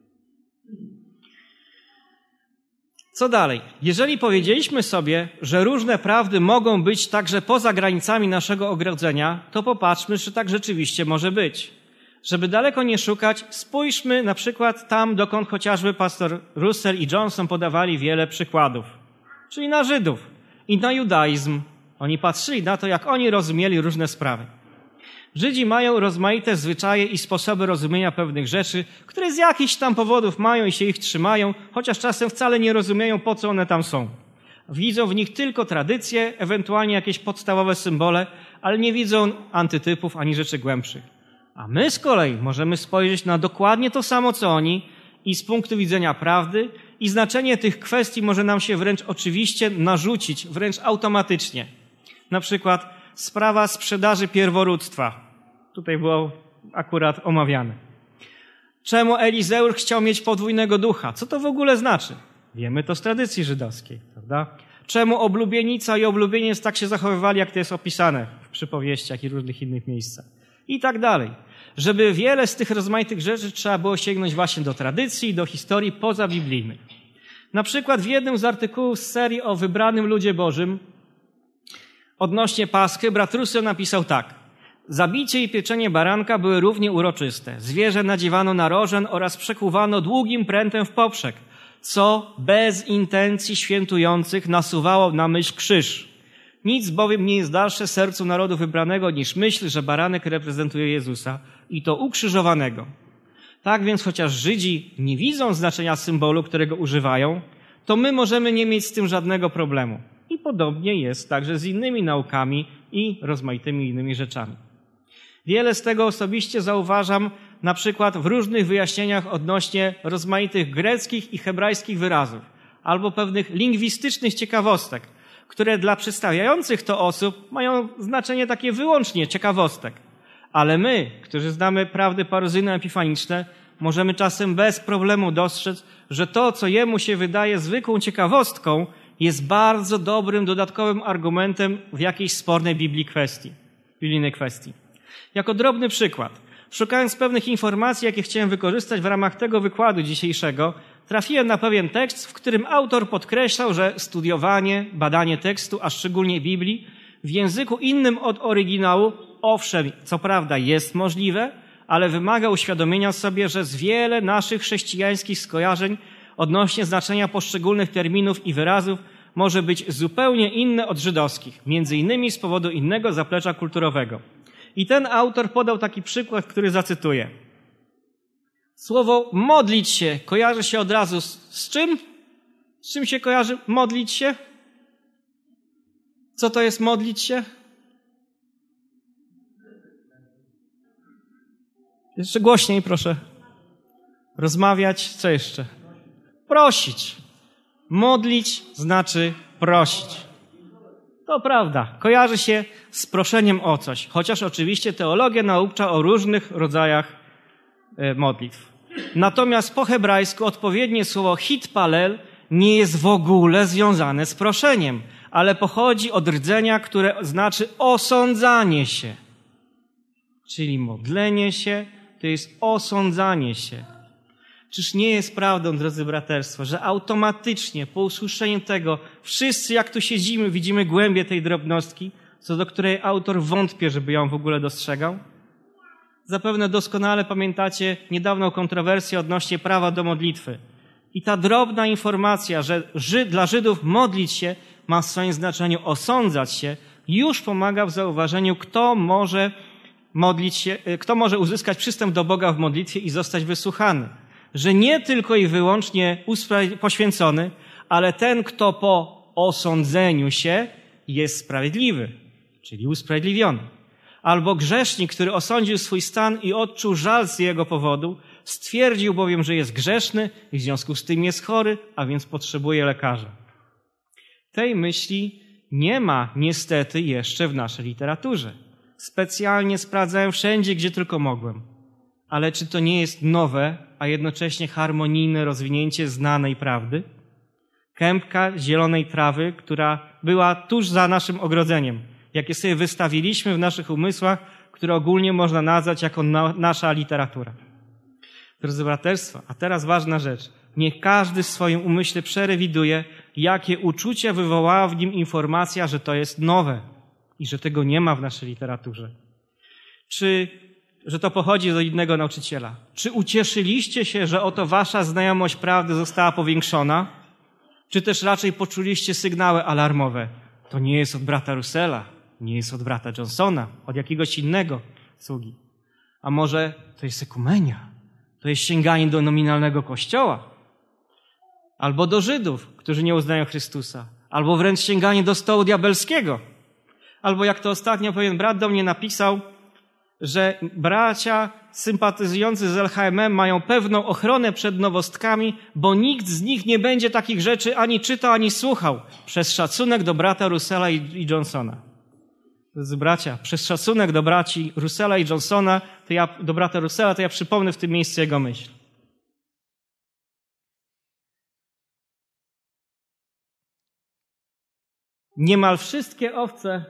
Co dalej? Jeżeli powiedzieliśmy sobie, że różne prawdy mogą być także poza granicami naszego ogrodzenia, to popatrzmy, czy tak rzeczywiście może być. Żeby daleko nie szukać, spójrzmy na przykład tam, dokąd chociażby pastor Russell i Johnson podawali wiele przykładów. Czyli na Żydów i na judaizm. Oni patrzyli na to, jak oni rozumieli różne sprawy. Żydzi mają rozmaite zwyczaje i sposoby rozumienia pewnych rzeczy, które z jakichś tam powodów mają i się ich trzymają, chociaż czasem wcale nie rozumieją, po co one tam są. Widzą w nich tylko tradycje, ewentualnie jakieś podstawowe symbole, ale nie widzą antytypów ani rzeczy głębszych. A my z kolei możemy spojrzeć na dokładnie to samo, co oni i z punktu widzenia prawdy i znaczenie tych kwestii może nam się wręcz oczywiście narzucić, wręcz automatycznie. Na przykład sprawa sprzedaży pierworództwa. Tutaj było akurat omawiane. Czemu Elizeusz chciał mieć podwójnego ducha? Co to w ogóle znaczy? Wiemy to z tradycji żydowskiej, prawda? Czemu oblubienica i oblubieniec tak się zachowywali, jak to jest opisane w przypowieściach i różnych innych miejscach? I tak dalej. Żeby wiele z tych rozmaitych rzeczy trzeba było sięgnąć właśnie do tradycji, do historii pozabiblijnych. Na przykład w jednym z artykułów z serii o wybranym ludzie Bożym odnośnie Paschy brat Russell napisał tak. Zabicie i pieczenie baranka były równie uroczyste. Zwierzę nadziewano na rożen oraz przekuwano długim prętem w poprzek. co bez intencji świętujących nasuwało na myśl krzyż. Nic bowiem nie jest dalsze sercu narodu wybranego niż myśl, że baranek reprezentuje Jezusa i to ukrzyżowanego. Tak więc chociaż Żydzi nie widzą znaczenia symbolu, którego używają, to my możemy nie mieć z tym żadnego problemu. I podobnie jest także z innymi naukami i rozmaitymi innymi rzeczami. Wiele z tego osobiście zauważam na przykład w różnych wyjaśnieniach odnośnie rozmaitych greckich i hebrajskich wyrazów albo pewnych lingwistycznych ciekawostek, które dla przedstawiających to osób mają znaczenie takie wyłącznie ciekawostek. Ale my, którzy znamy prawdy paruzyjno-epifaniczne, możemy czasem bez problemu dostrzec, że to, co jemu się wydaje zwykłą ciekawostką, jest bardzo dobrym dodatkowym argumentem w jakiejś spornej Biblii kwestii, biblijnej kwestii. Jako drobny przykład, szukając pewnych informacji, jakie chciałem wykorzystać w ramach tego wykładu dzisiejszego, trafiłem na pewien tekst, w którym autor podkreślał, że studiowanie, badanie tekstu, a szczególnie Biblii, w języku innym od oryginału, owszem, co prawda jest możliwe, ale wymaga uświadomienia sobie, że z wiele naszych chrześcijańskich skojarzeń odnośnie znaczenia poszczególnych terminów i wyrazów może być zupełnie inne od żydowskich, między innymi z powodu innego zaplecza kulturowego. I ten autor podał taki przykład, który zacytuję. Słowo modlić się kojarzy się od razu z, z czym? Z czym się kojarzy modlić się? Co to jest modlić się? Jeszcze głośniej, proszę. Rozmawiać, co jeszcze? Prosić. Modlić znaczy prosić. To prawda, kojarzy się z proszeniem o coś, chociaż oczywiście teologia naucza o różnych rodzajach modlitw. Natomiast po hebrajsku odpowiednie słowo hitpalel nie jest w ogóle związane z proszeniem, ale pochodzi od rdzenia, które znaczy osądzanie się. Czyli modlenie się to jest osądzanie się. Czyż nie jest prawdą, drodzy braterstwo, że automatycznie po usłyszeniu tego wszyscy, jak tu siedzimy, widzimy głębię tej drobnostki, co do której autor wątpię, żeby ją w ogóle dostrzegał? Zapewne doskonale pamiętacie niedawną kontrowersję odnośnie prawa do modlitwy. I ta drobna informacja, że Żyd, dla Żydów modlić się ma w swoim znaczeniu osądzać się, już pomaga w zauważeniu, kto może modlić się, kto może uzyskać przystęp do Boga w modlitwie i zostać wysłuchany. Że nie tylko i wyłącznie poświęcony, ale ten, kto po osądzeniu się jest sprawiedliwy, czyli usprawiedliwiony. Albo grzesznik, który osądził swój stan i odczuł żal z jego powodu, stwierdził bowiem, że jest grzeszny i w związku z tym jest chory, a więc potrzebuje lekarza. Tej myśli nie ma niestety jeszcze w naszej literaturze. Specjalnie sprawdzałem wszędzie, gdzie tylko mogłem. Ale czy to nie jest nowe, a jednocześnie harmonijne rozwinięcie znanej prawdy? Kępka zielonej trawy, która była tuż za naszym ogrodzeniem, jakie sobie wystawiliśmy w naszych umysłach, które ogólnie można nazwać jako na, nasza literatura. Drodzy braterstwa, a teraz ważna rzecz. Niech każdy w swoim umyśle przerewiduje, jakie uczucia wywołała w nim informacja, że to jest nowe i że tego nie ma w naszej literaturze. Czy, że to pochodzi od innego nauczyciela. Czy ucieszyliście się, że oto wasza znajomość prawdy została powiększona? Czy też raczej poczuliście sygnały alarmowe? To nie jest od brata Russella, nie jest od brata Johnsona, od jakiegoś innego sługi. A może to jest ekumenia? To jest sięganie do nominalnego kościoła? Albo do Żydów, którzy nie uznają Chrystusa. Albo wręcz sięganie do stołu diabelskiego. Albo jak to ostatnio pewien brat do mnie napisał, że bracia sympatyzujący z L H M M mają pewną ochronę przed nowostkami, bo nikt z nich nie będzie takich rzeczy ani czytał, ani słuchał, przez szacunek do brata Russella i Johnsona. Drodzy bracia, przez szacunek do braci Russella i Johnsona, to ja, do brata Russella, to ja przypomnę w tym miejscu jego myśl. Niemal wszystkie owce,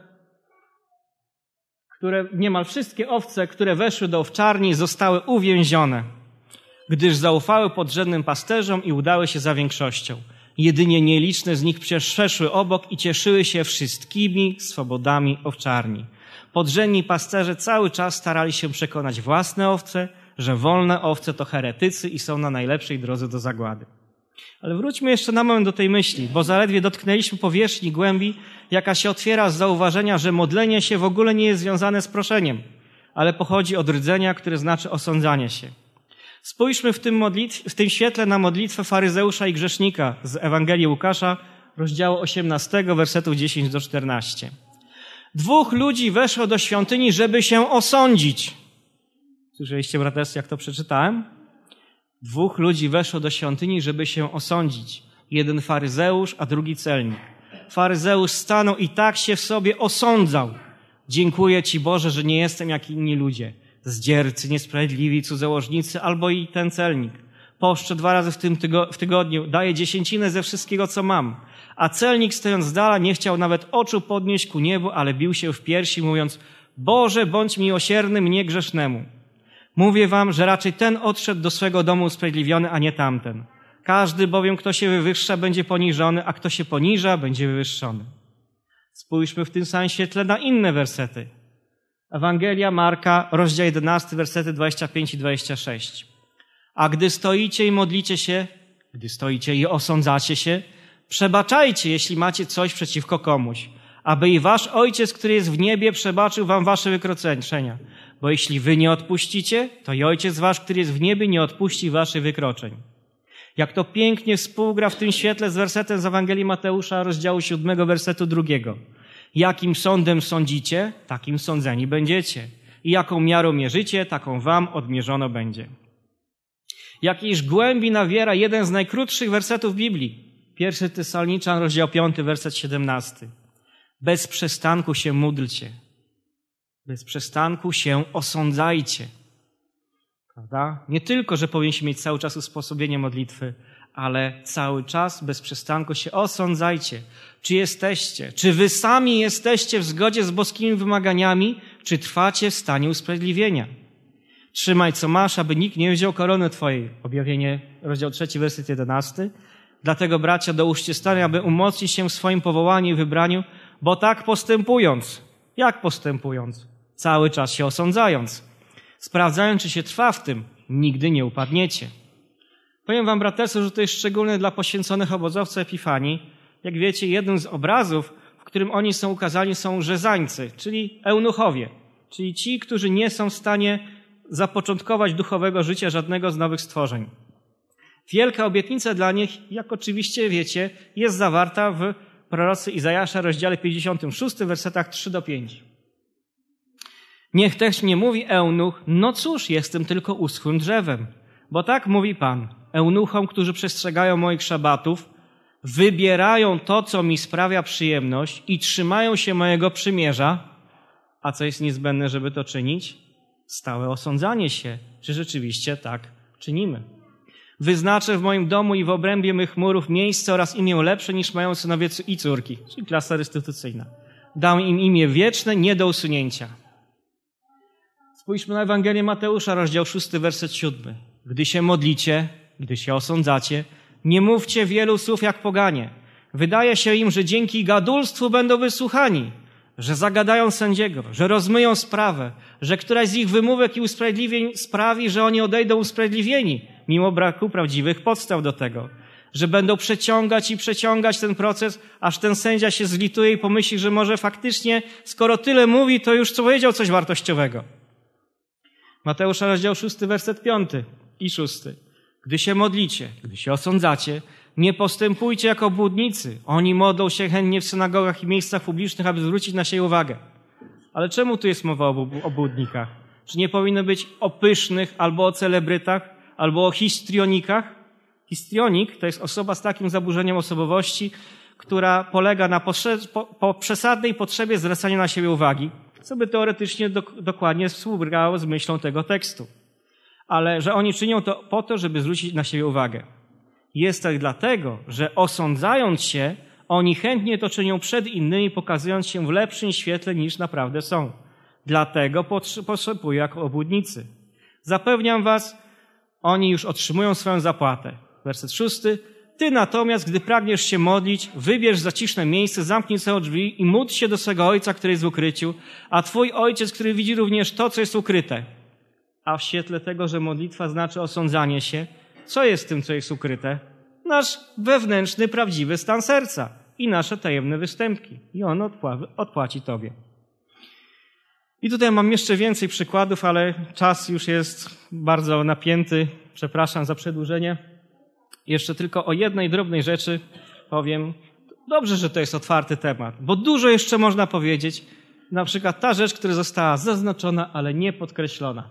które, niemal wszystkie owce, które weszły do owczarni, zostały uwięzione, gdyż zaufały podrzędnym pasterzom i udały się za większością. Jedynie nieliczne z nich przeszły obok i cieszyły się wszystkimi swobodami owczarni. Podrzędni pasterze cały czas starali się przekonać własne owce, że wolne owce to heretycy i są na najlepszej drodze do zagłady. Ale wróćmy jeszcze na moment do tej myśli, bo zaledwie dotknęliśmy powierzchni głębi, jaka się otwiera z zauważenia, że modlenie się w ogóle nie jest związane z proszeniem, ale pochodzi od rdzenia, które znaczy osądzanie się. Spójrzmy w tym, modlitw, w tym świetle na modlitwę faryzeusza i grzesznika z Ewangelii Łukasza, rozdziału osiemnastego, wersetów dziesięć do czternastu. Dwóch ludzi weszło do świątyni, żeby się osądzić. Słyszeliście, braterstwo, jak to przeczytałem? Dwóch ludzi weszło do świątyni, żeby się osądzić. Jeden faryzeusz, a drugi celnik. Faryzeusz stanął i tak się w sobie osądzał. Dziękuję Ci, Boże, że nie jestem jak inni ludzie. Zdziercy, niesprawiedliwi, cudzołożnicy, albo i ten celnik. Poszczę dwa razy w tym tygo- w tygodniu, daję dziesięcinę ze wszystkiego, co mam. A celnik, stojąc z dala, nie chciał nawet oczu podnieść ku niebu, ale bił się w piersi, mówiąc: Boże, bądź miłosierny mnie grzesznemu. Mówię wam, że raczej ten odszedł do swego domu usprawiedliwiony, a nie tamten. Każdy bowiem, kto się wywyższa, będzie poniżony, a kto się poniża, będzie wywyższony. Spójrzmy w tym samym świetle na inne wersety. Ewangelia Marka, rozdział jedenasty, wersety dwadzieścia pięć i dwadzieścia sześć. A gdy stoicie i modlicie się, gdy stoicie i osądzacie się, przebaczajcie, jeśli macie coś przeciwko komuś, aby i wasz Ojciec, który jest w niebie, przebaczył wam wasze wykroczenia. Bo jeśli wy nie odpuścicie, to i Ojciec wasz, który jest w niebie, nie odpuści waszych wykroczeń. Jak to pięknie współgra w tym świetle z wersetem z Ewangelii Mateusza, rozdziału siódmego, wersetu drugiego. Jakim sądem sądzicie, takim sądzeni będziecie. I jaką miarą mierzycie, taką wam odmierzono będzie. Jakiejś głębi nawiera jeden z najkrótszych wersetów Biblii. Pierwszy Tesaloniczan, rozdział piąty, werset siedemnasty. Bez przestanku się módlcie. Bez przestanku się osądzajcie. Prawda? Nie tylko, że powinniśmy mieć cały czas usposobienie modlitwy, ale cały czas bez przestanku się osądzajcie. Czy jesteście, czy wy sami jesteście w zgodzie z boskimi wymaganiami, czy trwacie w stanie usprawiedliwienia? Trzymaj, co masz, aby nikt nie wziął korony twojej. Objawienie, rozdział trzeci, werset jedenasty. Dlatego, bracia, dołóżcie stanie, aby umocnić się w swoim powołaniu i wybraniu, bo tak postępując, jak postępując? Cały czas się osądzając, sprawdzając, czy się trwa w tym, nigdy nie upadniecie. Powiem wam, braterstwo, że to jest szczególne dla poświęconych obozowców Epifanii. Jak wiecie, jednym z obrazów, w którym oni są ukazani, są rzezańcy, czyli eunuchowie, czyli ci, którzy nie są w stanie zapoczątkować duchowego życia żadnego z nowych stworzeń. Wielka obietnica dla nich, jak oczywiście wiecie, jest zawarta w prorocy Izajasza, rozdziale pięćdziesiątym szóstym, wersetach trzy do pięciu. Niech też nie mówi eunuch, no cóż, jestem tylko uschłym drzewem. Bo tak mówi Pan, eunuchom, którzy przestrzegają moich szabatów, wybierają to, co mi sprawia przyjemność i trzymają się mojego przymierza. A co jest niezbędne, żeby to czynić? Stałe osądzanie się, czy rzeczywiście tak czynimy. Wyznaczę w moim domu i w obrębie mych murów miejsce oraz imię lepsze niż mają synowie i córki, czyli klasa restytucyjna. Dam im imię wieczne, nie do usunięcia. Spójrzmy na Ewangelię Mateusza, rozdział szósty, werset siódmy. Gdy się modlicie, gdy się osądzacie, nie mówcie wielu słów jak poganie. Wydaje się im, że dzięki gadulstwu będą wysłuchani, że zagadają sędziego, że rozmyją sprawę, że któraś z ich wymówek i usprawiedliwień sprawi, że oni odejdą usprawiedliwieni, mimo braku prawdziwych podstaw do tego. Że będą przeciągać i przeciągać ten proces, aż ten sędzia się zlituje i pomyśli, że może faktycznie, skoro tyle mówi, to już co powiedział coś wartościowego. Mateusza, rozdział szósty, werset piąty i szósty. Gdy się modlicie, gdy się osądzacie, nie postępujcie jako obłudnicy. Oni modlą się chętnie w synagogach i miejscach publicznych, aby zwrócić na siebie uwagę. Ale czemu tu jest mowa o obłudnikach? Czy nie powinno być o pysznych, albo o celebrytach, albo o histrionikach? Histrionik to jest osoba z takim zaburzeniem osobowości, która polega na potrze- po, po przesadnej potrzebie zwracania na siebie uwagi, co by teoretycznie do, dokładnie współgrało z myślą tego tekstu. Ale że oni czynią to po to, żeby zwrócić na siebie uwagę. Jest tak dlatego, że osądzając się, oni chętnie to czynią przed innymi, pokazując się w lepszym świetle niż naprawdę są. Dlatego postępują jako obłudnicy. Zapewniam was, oni już otrzymują swoją zapłatę. Werset szósty. Ty natomiast, gdy pragniesz się modlić, wybierz zaciszne miejsce, zamknij sobie drzwi i módl się do swego Ojca, który jest w ukryciu, a twój Ojciec, który widzi również to, co jest ukryte. A w świetle tego, że modlitwa znaczy osądzanie się, co jest tym, co jest ukryte? nasz wewnętrzny, prawdziwy stan serca i nasze tajemne występki. I On odpła- odpłaci Tobie. I tutaj mam jeszcze więcej przykładów, ale czas już jest bardzo napięty. Przepraszam za przedłużenie. Jeszcze tylko o jednej drobnej rzeczy powiem. Dobrze, że to jest otwarty temat, bo dużo jeszcze można powiedzieć. Na przykład ta rzecz, która została zaznaczona, ale nie podkreślona.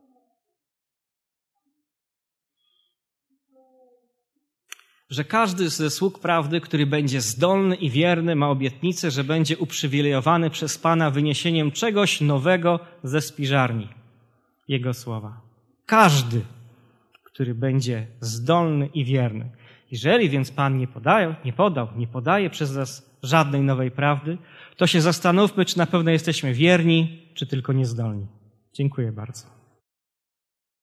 Że każdy ze sług prawdy, który będzie zdolny i wierny, ma obietnicę, że będzie uprzywilejowany przez Pana wyniesieniem czegoś nowego ze spiżarni Jego słowa. Każdy, który będzie zdolny i wierny. Jeżeli więc Pan nie podaje, nie podał, nie podaje przez nas żadnej nowej prawdy, to się zastanówmy, czy na pewno jesteśmy wierni, czy tylko niezdolni. Dziękuję bardzo.